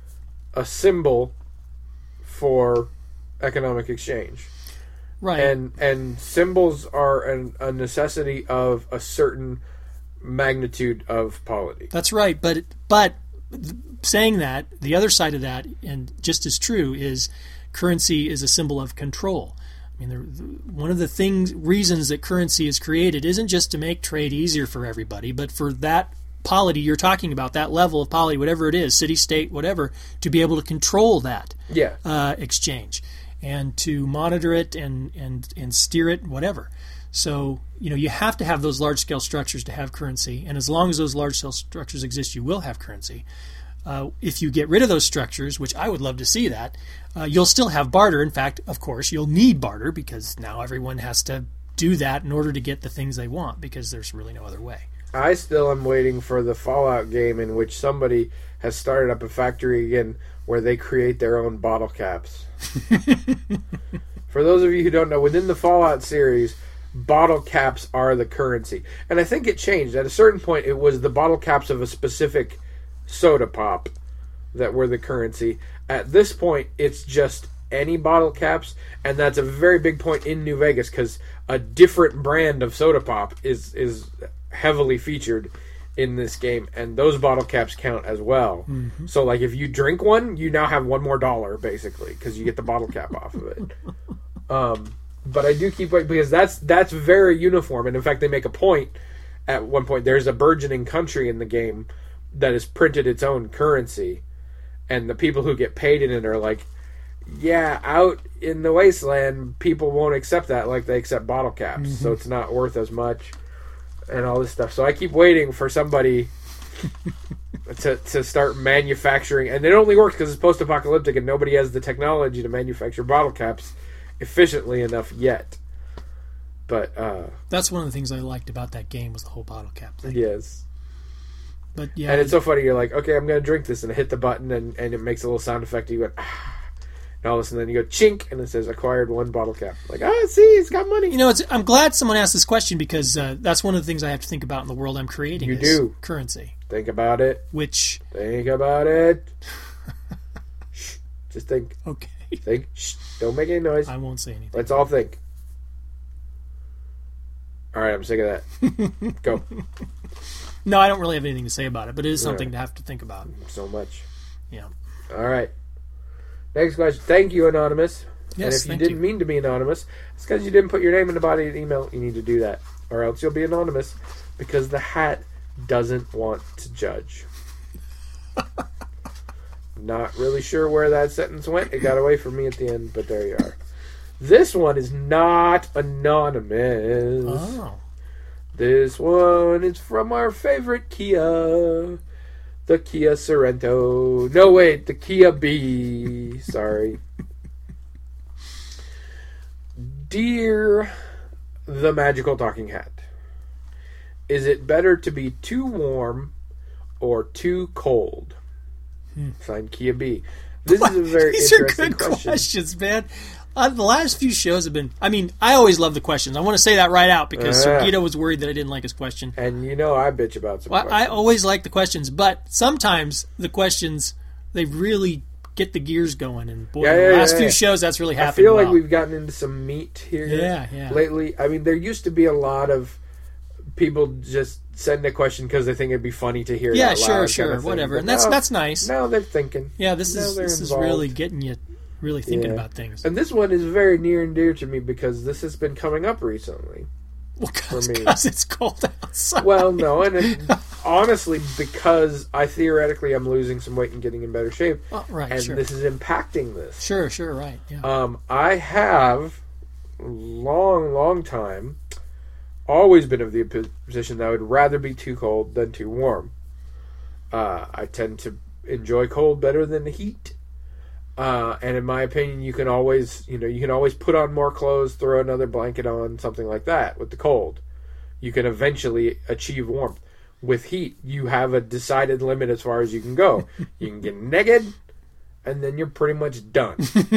a symbol for economic exchange. Right. And and symbols are an, a necessity of a certain magnitude of polity. That's right. But but saying that, the other side of that, and just as true, is currency is a symbol of control. I mean, the, the, one of the things, reasons that currency is created isn't just to make trade easier for everybody, but for that polity you're talking about, that level of polity, whatever it is, city, state, whatever, to be able to control that yeah. uh, exchange and to monitor it and, and, and steer it, whatever. So, you know, you have to have those large-scale structures to have currency, and as long as those large-scale structures exist, you will have currency. Uh, if you get rid of those structures, which I would love to see that, uh, you'll still have barter. In fact, of course, you'll need barter because now everyone has to do that in order to get the things they want because there's really no other way. I still am waiting for the Fallout game in which somebody has started up a factory again where they create their own bottle caps. For those of you who don't know, within the Fallout series, bottle caps are the currency. And I think it changed. At a certain point, it was the bottle caps of a specific soda pop that were the currency. At this point, it's just any bottle caps, and that's a very big point in New Vegas because a different brand of soda pop is is heavily featured in this game, and those bottle caps count as well. Mm-hmm. So, like, if you drink one, you now have one more dollar, basically, because you get the bottle cap off of it. Um, but I do keep waiting, because that's that's very uniform, and in fact, they make a point at one point. There's a burgeoning country in the game that has printed its own currency, and the people who get paid in it are like, yeah, out in the wasteland, people won't accept that like they accept bottle caps, mm-hmm. so it's not worth as much. And all this stuff. So I keep waiting for somebody to to start manufacturing, and it only works because it's post-apocalyptic and nobody has the technology to manufacture bottle caps efficiently enough yet. But uh, that's one of the things I liked about that game was the whole bottle cap thing. Yes. But yeah, and it's so funny. You're like, okay, I'm going to drink this, and I hit the button, and, and it makes a little sound effect. And you go, ah. And all of a sudden, then you go chink, and it says acquired one bottle cap. Like, ah, see, it's got money. You know, it's, I'm glad someone asked this question because uh, that's one of the things I have to think about in the world I'm creating. You is do. Currency. Think about it. Which. Think about it. Shh. Just think. Okay. Think. Shh. Don't make any noise. I won't say anything. Let's all think. All right, I'm sick of that. Go. No, I don't really have anything to say about it, but it is something yeah. to have to think about. So much. Yeah. All right. Next question. Thank you, Anonymous. Yes, and if you thank didn't you. mean to be anonymous, it's because you didn't put your name in the body of the email. You need to do that. Or else you'll be anonymous because the hat doesn't want to judge. Not really sure where that sentence went. It got away from me at the end, but there you are. This one is not anonymous. Oh. This one is from our favorite Kia. The Kia Sorento. No, wait. The Kia B. Sorry. Dear the Magical Talking Hat, is it better to be too warm or too cold? Hmm. Signed, Kia B. This what? is a very These interesting are good question. questions, man. Uh, the last few shows have been... I mean, I always love the questions. I want to say that right out because uh, Sergito was worried that I didn't like his question. And you know I bitch about some well, questions. I always like the questions, but sometimes the questions, they really get the gears going. And boy, yeah, the yeah, last yeah, few yeah. shows, that's really I happened feel well. like we've gotten into some meat here yeah, yeah. lately. I mean, there used to be a lot of people just send a question because they think it'd be funny to hear. Yeah, it out sure, loud sure, kind of thing. whatever. But And that's now, that's nice. Now they're thinking. Yeah, this now is this involved. is really getting you really thinking yeah. about things. And this one is very near and dear to me because this has been coming up recently. Well, for me. because it's cold outside. Well, no, and it, honestly, because I theoretically am losing some weight and getting in better shape, oh, right, and sure. this is impacting this. Sure, sure, right. Yeah. Um, I have long, long time always been of the position that I would rather be too cold than too warm. Uh, I tend to enjoy cold better than the heat. Uh, and in my opinion, you can always, you know, you can always put on more clothes, throw another blanket on, something like that. With the cold, you can eventually achieve warmth. With heat, you have a decided limit as far as you can go. You can get naked, and then you're pretty much done.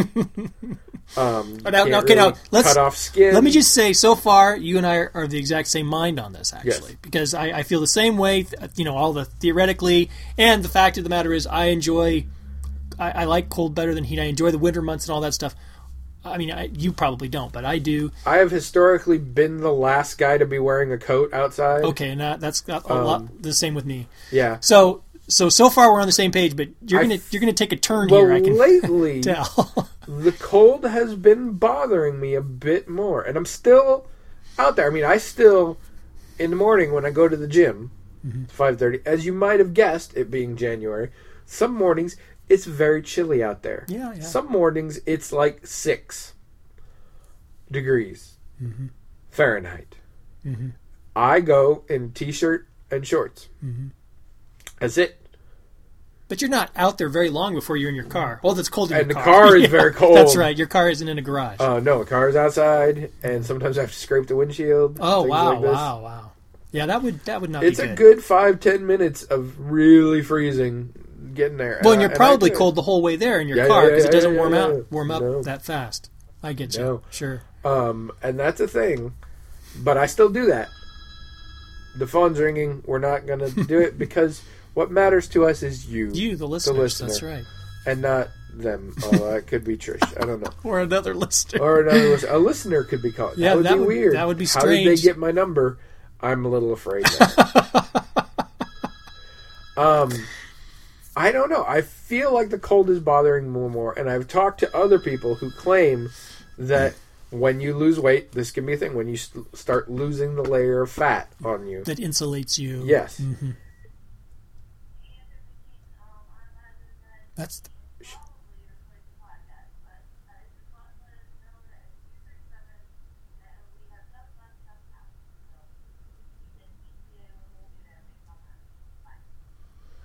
um, oh, now, can't okay, really now let's cut off skin. Let me just say, so far, you and I are, are the exact same mind on this, actually, Yes. because I, I feel the same way. You know, all the theoretically, and the fact of the matter is, I enjoy. I, I like cold better than heat. I enjoy the winter months and all that stuff. I mean, I, you probably don't, but I do. I have historically been the last guy to be wearing a coat outside. Okay, and that, that's got a Um, lot the same with me. Yeah. So, so so far we're on the same page, but you're I gonna f- you're gonna take a turn Well, here. I can lately, tell. the cold has been bothering me a bit more, and I'm still out there. I mean, I still in the morning when I go to the gym, mm-hmm. five thirty. As you might have guessed, it being January, some mornings it's very chilly out there. Yeah, yeah. Some mornings it's like six degrees mm-hmm. Fahrenheit. Mm-hmm. I go in t-shirt and shorts. Mm-hmm. That's it. But you're not out there very long before you're in your car. Well, that's cold in And your the car. car is Yeah, very cold. That's right. Your car isn't in a garage. Uh, no, a car's outside, and sometimes I have to scrape the windshield. oh things wow, like this. wow, wow. Yeah, that would that would not It's be a good. good five ten minutes of really freezing getting there. Well, and I- you're I probably do it. cold the whole way there in your Yeah, car yeah, because yeah, it doesn't yeah, warm yeah, out yeah. warm up No. that fast. I get you. No. Sure. Um, and that's a thing, but I still do that. The phone's ringing. We're not going to do it because what matters to us is you, You, the listeners. listener. That's right. and not them. Oh, that could be Trish. I don't know. Or another listener. Or another listener. A listener could be called. Yeah, that would that be would- weird. that would be How did they strange. get my number? I'm a little afraid now. um, I don't know. I feel like the cold is bothering me more, and I've talked to other people who claim that when you lose weight, this can be a thing. When you st- start losing the layer of fat on you, That insulates you. yes, Mm-hmm. That's.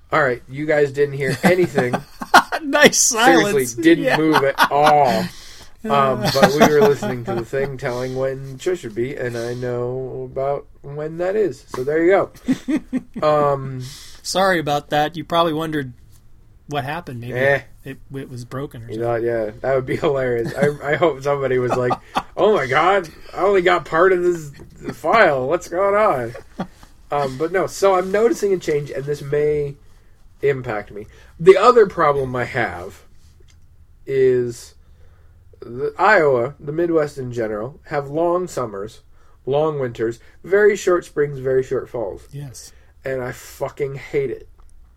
All right, you guys didn't hear anything. Nice silence. Seriously, didn't Yeah. move at all. Um, but we were listening to the thing telling when Trish would be, and I know about when that is. So there you go. Um, Sorry about that. You probably wondered what happened. Maybe eh. it, it was broken or You something. know, yeah, that would be hilarious. I, I hope somebody was like, "Oh my god, I only got part of this file. What's going on?" Um, but no, so I'm noticing a change, and this may impact me. The other problem I have is the Iowa, the Midwest in general, have long summers, long winters, very short springs, very short falls, Yes. and I fucking hate it.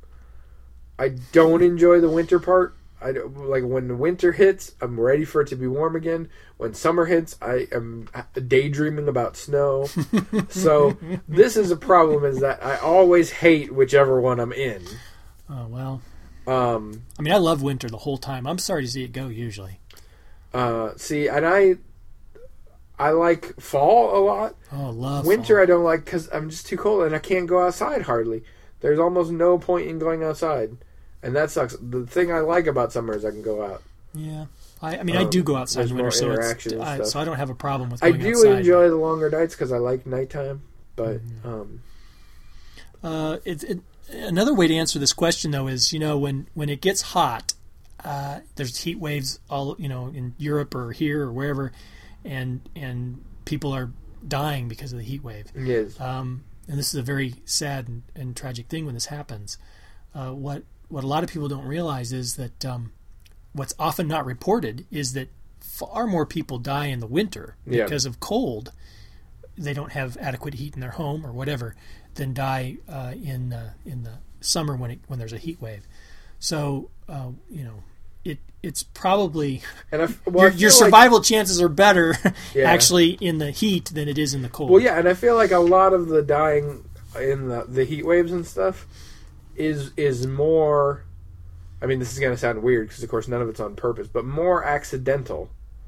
I don't enjoy the winter part. I don't- like when the winter hits, I'm ready for it to be warm again. When summer hits, I am daydreaming about snow. So this is a problem: is that I always hate whichever one I'm in. Oh, well. Um, I mean, I love winter the whole time. I'm sorry to see it go, usually. uh, see, and I, I like fall a lot. Oh, love Winter fall. I don't like because I'm just too cold and I can't go outside hardly. There's almost no point in going outside, and that sucks. The thing I like about summer is I can go out. Yeah. I, I mean, I Um, do go outside there's in winter, more so, interaction it's, and I, stuff. so I don't have a problem with I going do outside. enjoy the longer nights because I like nighttime, but um, Uh, it, it, another way to answer this question, though, is, you know, when, when it gets hot, uh, there's heat waves all, you know, in Europe or here or wherever, and and people are dying because of the heat wave. yes, Um, and this is a very sad and, and tragic thing when this happens. Uh, what what a lot of people don't realize is that um, what's often not reported is that far more people die in the winter Yeah. because of cold. They don't have adequate heat in their home or whatever, than die uh, in uh, in the summer when it, when there's a heat wave. So uh, you know, it it's probably and I, f- well, I your, your feel like- survival chances are better Yeah. actually in the heat than it is in the cold. well, yeah, and I feel like a lot of the dying in the the heat waves and stuff is is more. I mean, this is going to sound weird because, of course, none of it's on purpose, but more accidental.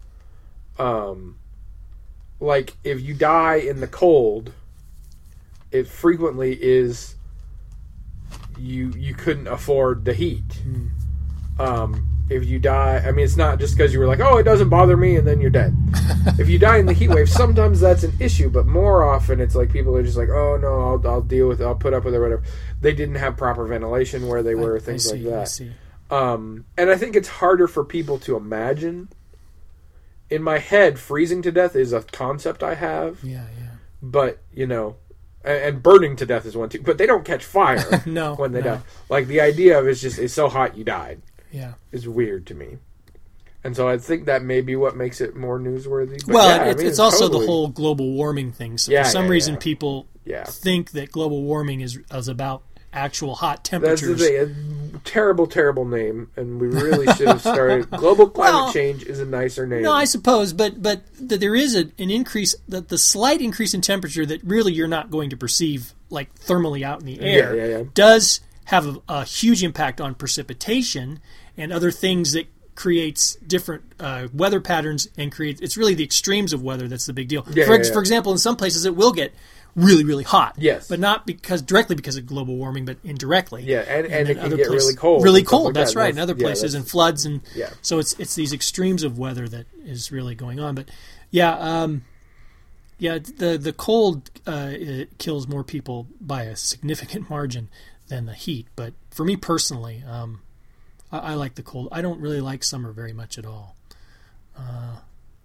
Um, like if you die in the cold, it frequently is you you couldn't afford the heat. Mm. Um, if you die, I mean, it's not just because you were like, oh, it doesn't bother me, and then you're dead. If you die in the heat wave, sometimes that's an issue, but more often it's like people are just like, oh no, I'll I'll deal with it, I'll put up with it, or whatever. They didn't have proper ventilation where they were, I, things I like see, I that. see. Um, and I think it's harder for people to imagine. In my head, freezing to death is a concept I have, Yeah, yeah. but you know, and, and burning to death is one too. But they don't catch fire No, when they no. die. Like the idea of it's just it's so hot you died Yeah. is weird to me, and so I think that may be what makes it more newsworthy. But Well, yeah, I it's, mean, it's also totally- the whole global warming thing. So Yeah, for some yeah, reason, yeah. people yeah. think that global warming is is about actual hot That's temperatures. the thing. A terrible, terrible name, and we really should have started. Global climate Well, change is a nicer name. No, I suppose, but but that there is a, an increase, that the slight increase in temperature that really you're not going to perceive, like thermally out in the air, yeah, yeah. does have a, a huge impact on precipitation and other things that creates different uh, weather patterns and creates. It's really the extremes of weather that's the big deal. Yeah, for, yeah, ex- yeah. for example, in some places it will get really, really hot. Yes. but not because directly because of global warming, but indirectly. Yeah, and, and, then it can other get places- really cold. Really and stuff cold. like that's that. right. In other yeah, places, that's- and floods, and Yeah. so it's it's these extremes of weather that is really going on. But yeah, um, yeah, the the cold uh, it kills more people by a significant margin than the heat. But for me personally, um, I, I like the cold. I don't really like summer very much at all. Uh,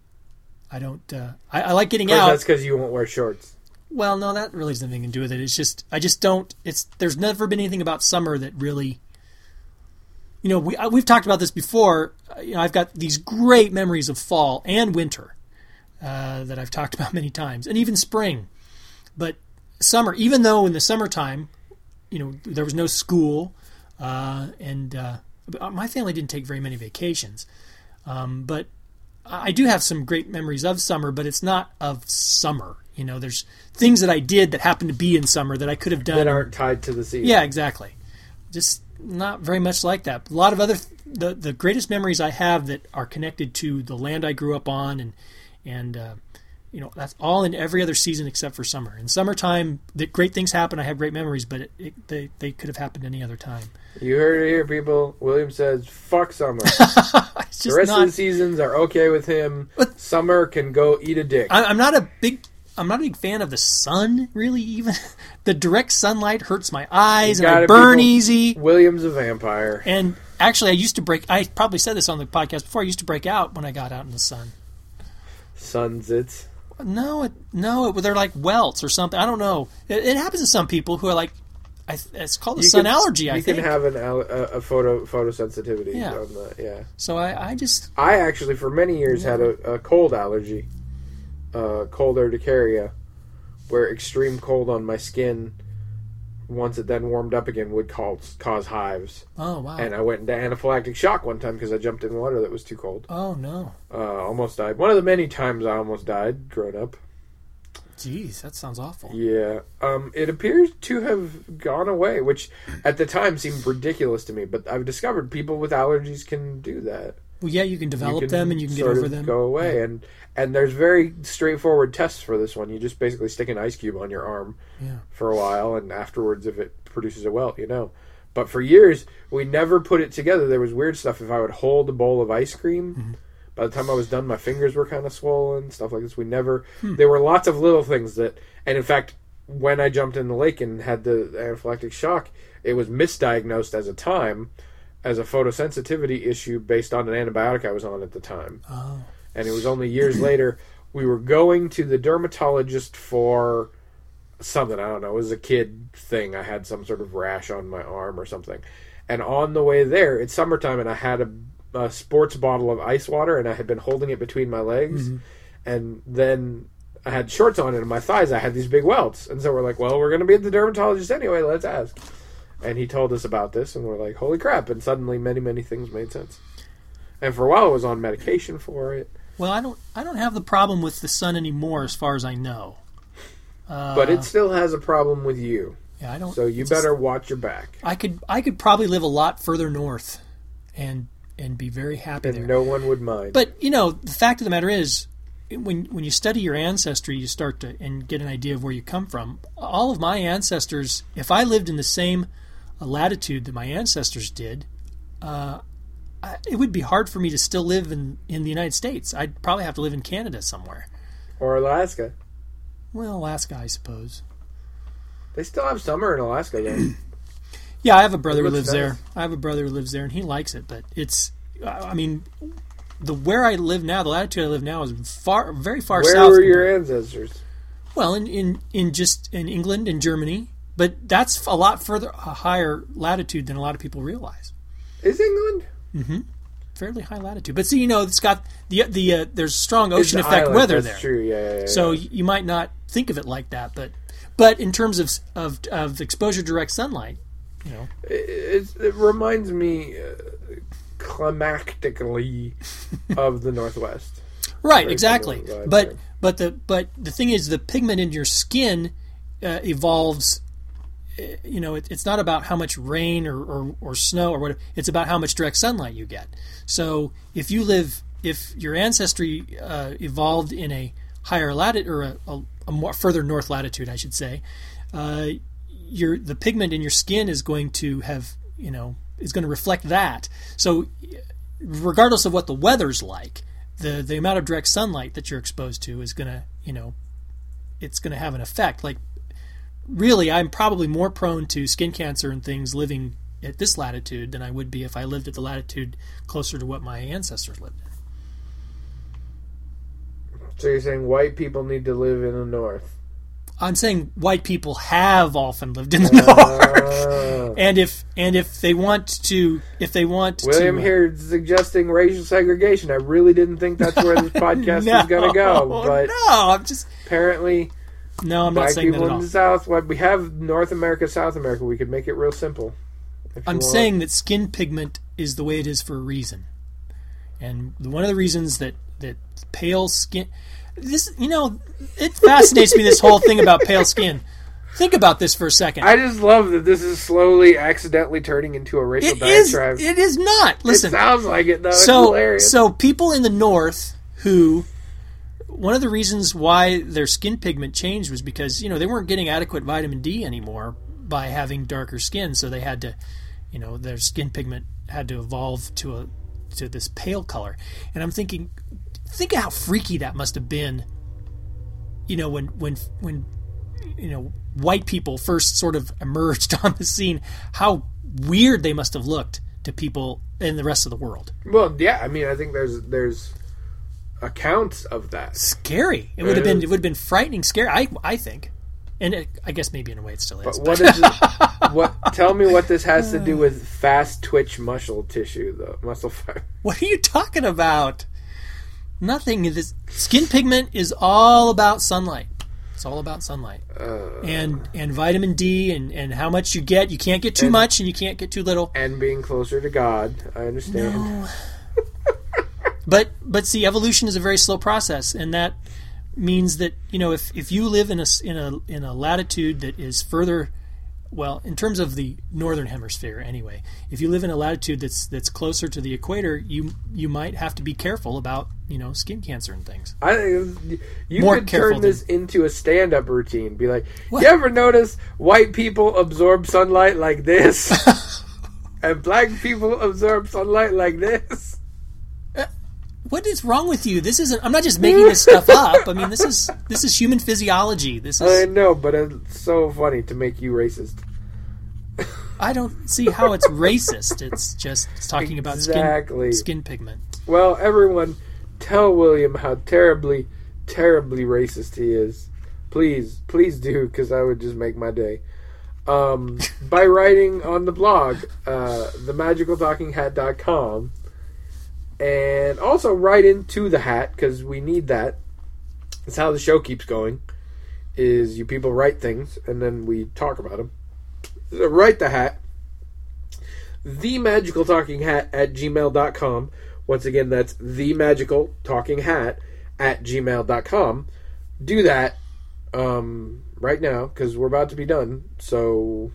I don't. Uh, I, I like getting Of course, out. that's because you won't wear shorts. Well, no, that really has nothing to do with it. It's just I just don't. It's there's never been anything about summer that really. You know, we I- we've talked about this before. Uh, You know, I've got these great memories of fall and winter uh, that I've talked about many times, and even spring. But summer, even though in the summertime, you know, there was no school, uh, and uh, my family didn't take very many vacations, um, but I do have some great memories of summer, but it's not of summer. You know, there's things that I did that happened to be in summer that I could have done. That aren't tied to the season. Yeah, exactly. Just not very much like that. A lot of other the the greatest memories I have that are connected to the land I grew up on and and uh, you know, that's all in every other season except for summer. In summertime, the great things happen. I have great memories, but it, it, they they could have happened any other time. You heard it here, people. William says, "Fuck summer." The rest not, of the seasons are okay with him. But summer can go eat a dick. I, I'm not a big. I'm not a big fan of the sun, really. Even the direct sunlight hurts my eyes, and I burn people, easy. William's a vampire. And actually, I used to break. I probably said this on the podcast before. I used to break out when I got out in the sun. Sunsits. No, it, no, it, they're like welts or something. I don't know. It, it happens to some people who are like, I, it's called a you sun can, allergy. I you think can have an a, a photo photosensitivity. Yeah. On the, yeah. So I, I just. I actually, for many years, Yeah. had a, a cold allergy, uh, cold urticaria, where extreme cold on my skin, once it then warmed up again, would cause cause hives. Oh wow. And I went into anaphylactic shock one time because I jumped in water that was too cold. Oh no. Uh, almost died. One of the many times I almost died growing up. Jeez, that sounds awful. Yeah. Um, it appears to have gone away, which at the time seemed ridiculous to me. But I've discovered people with allergies can do that. Well, yeah, you can develop You can them and you can get sort over of them. Go away, Yeah. and and there's very straightforward tests for this one. You just basically stick an ice cube on your arm Yeah. for a while, and afterwards, if it produces a welt, you know. But for years, we never put it together. There was weird stuff. If I would hold a bowl of ice cream, Mm-hmm. by the time I was done, my fingers were kind of swollen, stuff like this. We never. Hmm. There were lots of little things that, and in fact, when I jumped in the lake and had the anaphylactic shock, it was misdiagnosed as a time as a photosensitivity issue based on an antibiotic I was on at the time. Oh. And it was only years later we were going to the dermatologist for something, I don't know, it was a kid thing. I had some sort of rash on my arm or something. And on the way there, it's summertime, and I had a, a sports bottle of ice water, and I had been holding it between my legs. Mm-hmm. And then I had shorts on, and in my thighs I had these big welts. And so we're like, well, we're going to be at the dermatologist anyway, let's ask. And he told us about this, and we're like, holy crap. And suddenly many, many things made sense. And for a while I was on medication for it. Well, I don't. I don't have the problem with the sun anymore, as far as I know. Uh, But it still has a problem with you. Yeah, I don't. So you just- better watch your back. I could. I could probably live a lot further north, and and be very happy And there. no one would mind. But you know, the fact of the matter is, when when you study your ancestry, you start to and get an idea of where you come from. All of my ancestors, if I lived in the same latitude that my ancestors did, uh, I, it would be hard for me to still live in, in the United States. I'd probably have to live in Canada somewhere. Or Alaska. Well, Alaska, I suppose. They still have summer in Alaska, though. Yeah, I have a brother It who looks lives nice. there. I have a brother who lives there, and he likes it. But it's, I mean, the where I live now, the latitude I live now, is far, very far Where south. were compared- your ancestors? Well, in, in, in just in England and Germany, but that's a lot further, a higher latitude than a lot of people realize. Is England? Fairly high latitude, but see, you know, it's got the the uh, there's strong ocean It's effect island, weather that's there. True, yeah, yeah, yeah. So you might not think of it like that, but but in terms of of, of exposure to direct sunlight, you know, it, it, it reminds me uh, climactically of the Northwest. right? Very Exactly. similar vibe But there. but the but the thing is, the pigment in your skin uh, evolves. uh, You know, it, it's not about how much rain or, or, or snow or whatever. It's about how much direct sunlight you get. So if you live, if your ancestry uh, evolved in a higher latitude or a, a, a more further north latitude, I should say, uh, your the pigment in your skin is going to have, you know, is going to reflect that. So regardless of what the weather's like, the the amount of direct sunlight that you're exposed to is going to, you know, it's going to have an effect. Like, really, I'm probably more prone to skin cancer and things living at this latitude than I would be if I lived at the latitude closer to what my ancestors lived in. So you're saying white people need to live in the North? I'm saying white people have often lived in the North, Uh, and if and if they want to, if they want William to, here suggesting racial segregation. I really didn't think that's where this podcast no, was going to go, but no, I'm just apparently no, I'm not black saying that people at in all. the South. What we have North America, South America. We could make it real simple. if you I'm want. saying that skin pigment is the way it is for a reason, and the, one of the reasons that that pale skin, this you know, it fascinates me, this whole thing about pale skin. Think about this for a second. I just love that this is slowly, accidentally turning into a racial It is. diatribe. It is not. Listen. It sounds like it though. It's so hilarious. so people in the North who one of the reasons why their skin pigment changed was because, you know, they weren't getting adequate vitamin D anymore by having darker skin, so they had to, you know, their skin pigment had to evolve to a to this pale color. And I'm thinking, think of how freaky that must have been, you know, when when when you know, white people first sort of emerged on the scene, how weird they must have looked to people in the rest of the world. Well, yeah, I mean, I think there's there's accounts of that. Scary. It would have been it would have been frightening, scary. I I think, and it, I guess maybe in a way it still is. But what is it, what? Tell me what this has to do with fast twitch muscle tissue, though. Muscle fiber. What are you talking about? Nothing. This skin pigment is all about sunlight. It's all about sunlight uh, and and vitamin D and, and how much you get. You can't get too and, much and you can't get too little. And being closer to God, I understand. No. but but see, evolution is a very slow process, and that means that, you know, if, if you live in a in a in a latitude that is further, well, in terms of the northern hemisphere anyway, if you live in a latitude that's that's closer to the equator, you you might have to be careful about, you know, skin cancer and things. I you More could turn than, this into a stand-up routine. Be like, what? You ever notice white people absorb sunlight like this, and black people absorb sunlight like this? Uh, what is wrong with you? This isn't. I'm not just making this stuff up. I mean, this is this is human physiology. This is. I know, but it's so funny to make you racist. I don't see how it's racist. It's just it's talking exactly. about skin skin pigment. Well, everyone, tell William how terribly, terribly racist he is. Please, please do, because I would just make my day. Um, by writing on the blog, uh, the magical talking hat dot com, and also write into the hat, because we need that. That's how the show keeps going, is you people write things, and then we talk about them. So write the hat, the magical talking hat at gmail dot com. Once again, that's the magical talking hat at gmail dot com. Do that um, right now, because we're about to be done. So,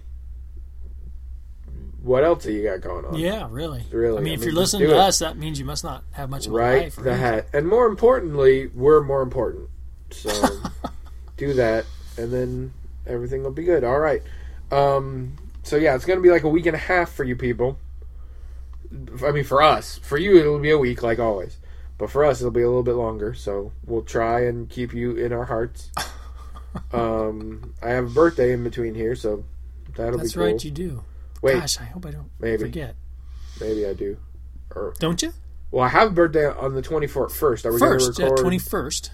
what else have you got going on? Yeah, really. Really. I mean, I if mean, you're listening do to it. us, that means you must not have much of a Write life. the right? hat. And more importantly, we're more important. So, do that, and then everything will be good. All right. Um, so, yeah, it's going to be like a week and a half for you people. I mean, for us. For you, it'll be a week, like always. But for us, it'll be a little bit longer. So we'll try and keep you in our hearts. um, I have a birthday in between here, so that'll That's be cool. right, you do. Wait, Gosh, I hope I don't maybe. forget. Maybe I do. Or Don't you? Well, I have a birthday on the twenty-first. Are we going to First, record? yeah, twenty-first.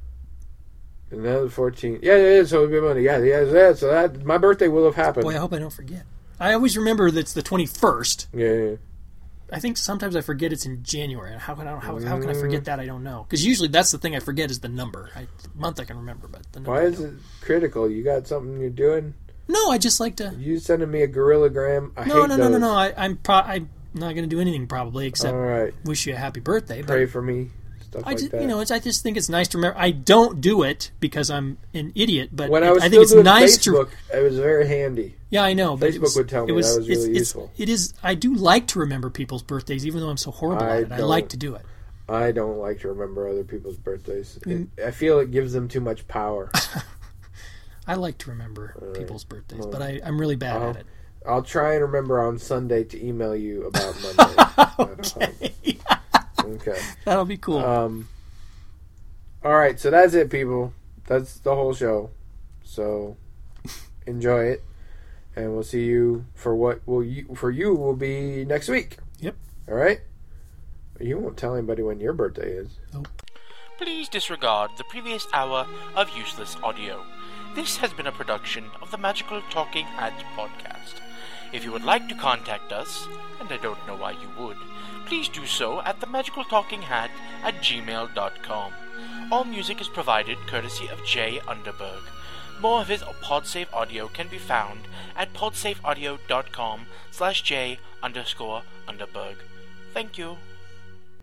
And then the fourteenth. Yeah, yeah, so it'll be Monday. Yeah, yeah, yeah. So that my birthday will have happened. Boy, I hope I don't forget. I always remember that it's the twenty-first. Yeah, yeah, yeah. I think sometimes I forget it's in January. How can I how, how can I forget that? I don't know. Because usually that's the thing I forget is the number. I, the month I can remember, but the number. Why is it critical? You got something you're doing? No, I just like to. You sending me a gorillagram? I No, hate no, no, those. no, no. I, I'm pro- I'm not going to do anything probably except All right. wish you a happy birthday. Pray But for me. Stuff I like just, that. you know, it's, I just think it's nice to remember. I don't do it because I'm an idiot, but when it, I was I still think it's doing nice Facebook, to. it was very handy. Yeah, I know. But Facebook it was, would tell me it was, that was it's, really it's, useful. It is. I do like to remember people's birthdays, even though I'm so horrible I at it. I don't. like to do it. I don't like to remember other people's birthdays. Mm. It, I feel it gives them too much power. I like to remember right. people's birthdays, Well, but I, I'm really bad I'll, at it. I'll try and remember on Sunday to email you about Monday. Okay. Okay. That'll be cool. Um. All right, so that's it, people. That's the whole show. So enjoy it, and we'll see you for what will you for you will be next week. Yep. All right. You won't tell anybody when your birthday is. Nope. Please disregard the previous hour of useless audio. This has been a production of the Magical Talking Hat podcast. If you would like to contact us, and I don't know why you would, please do so at the magical talking hat at gmail dot com. All music is provided courtesy of Jay Underberg. More of his PodSafe audio can be found at podsafeaudio dot com slash J underscore Underberg. Thank you.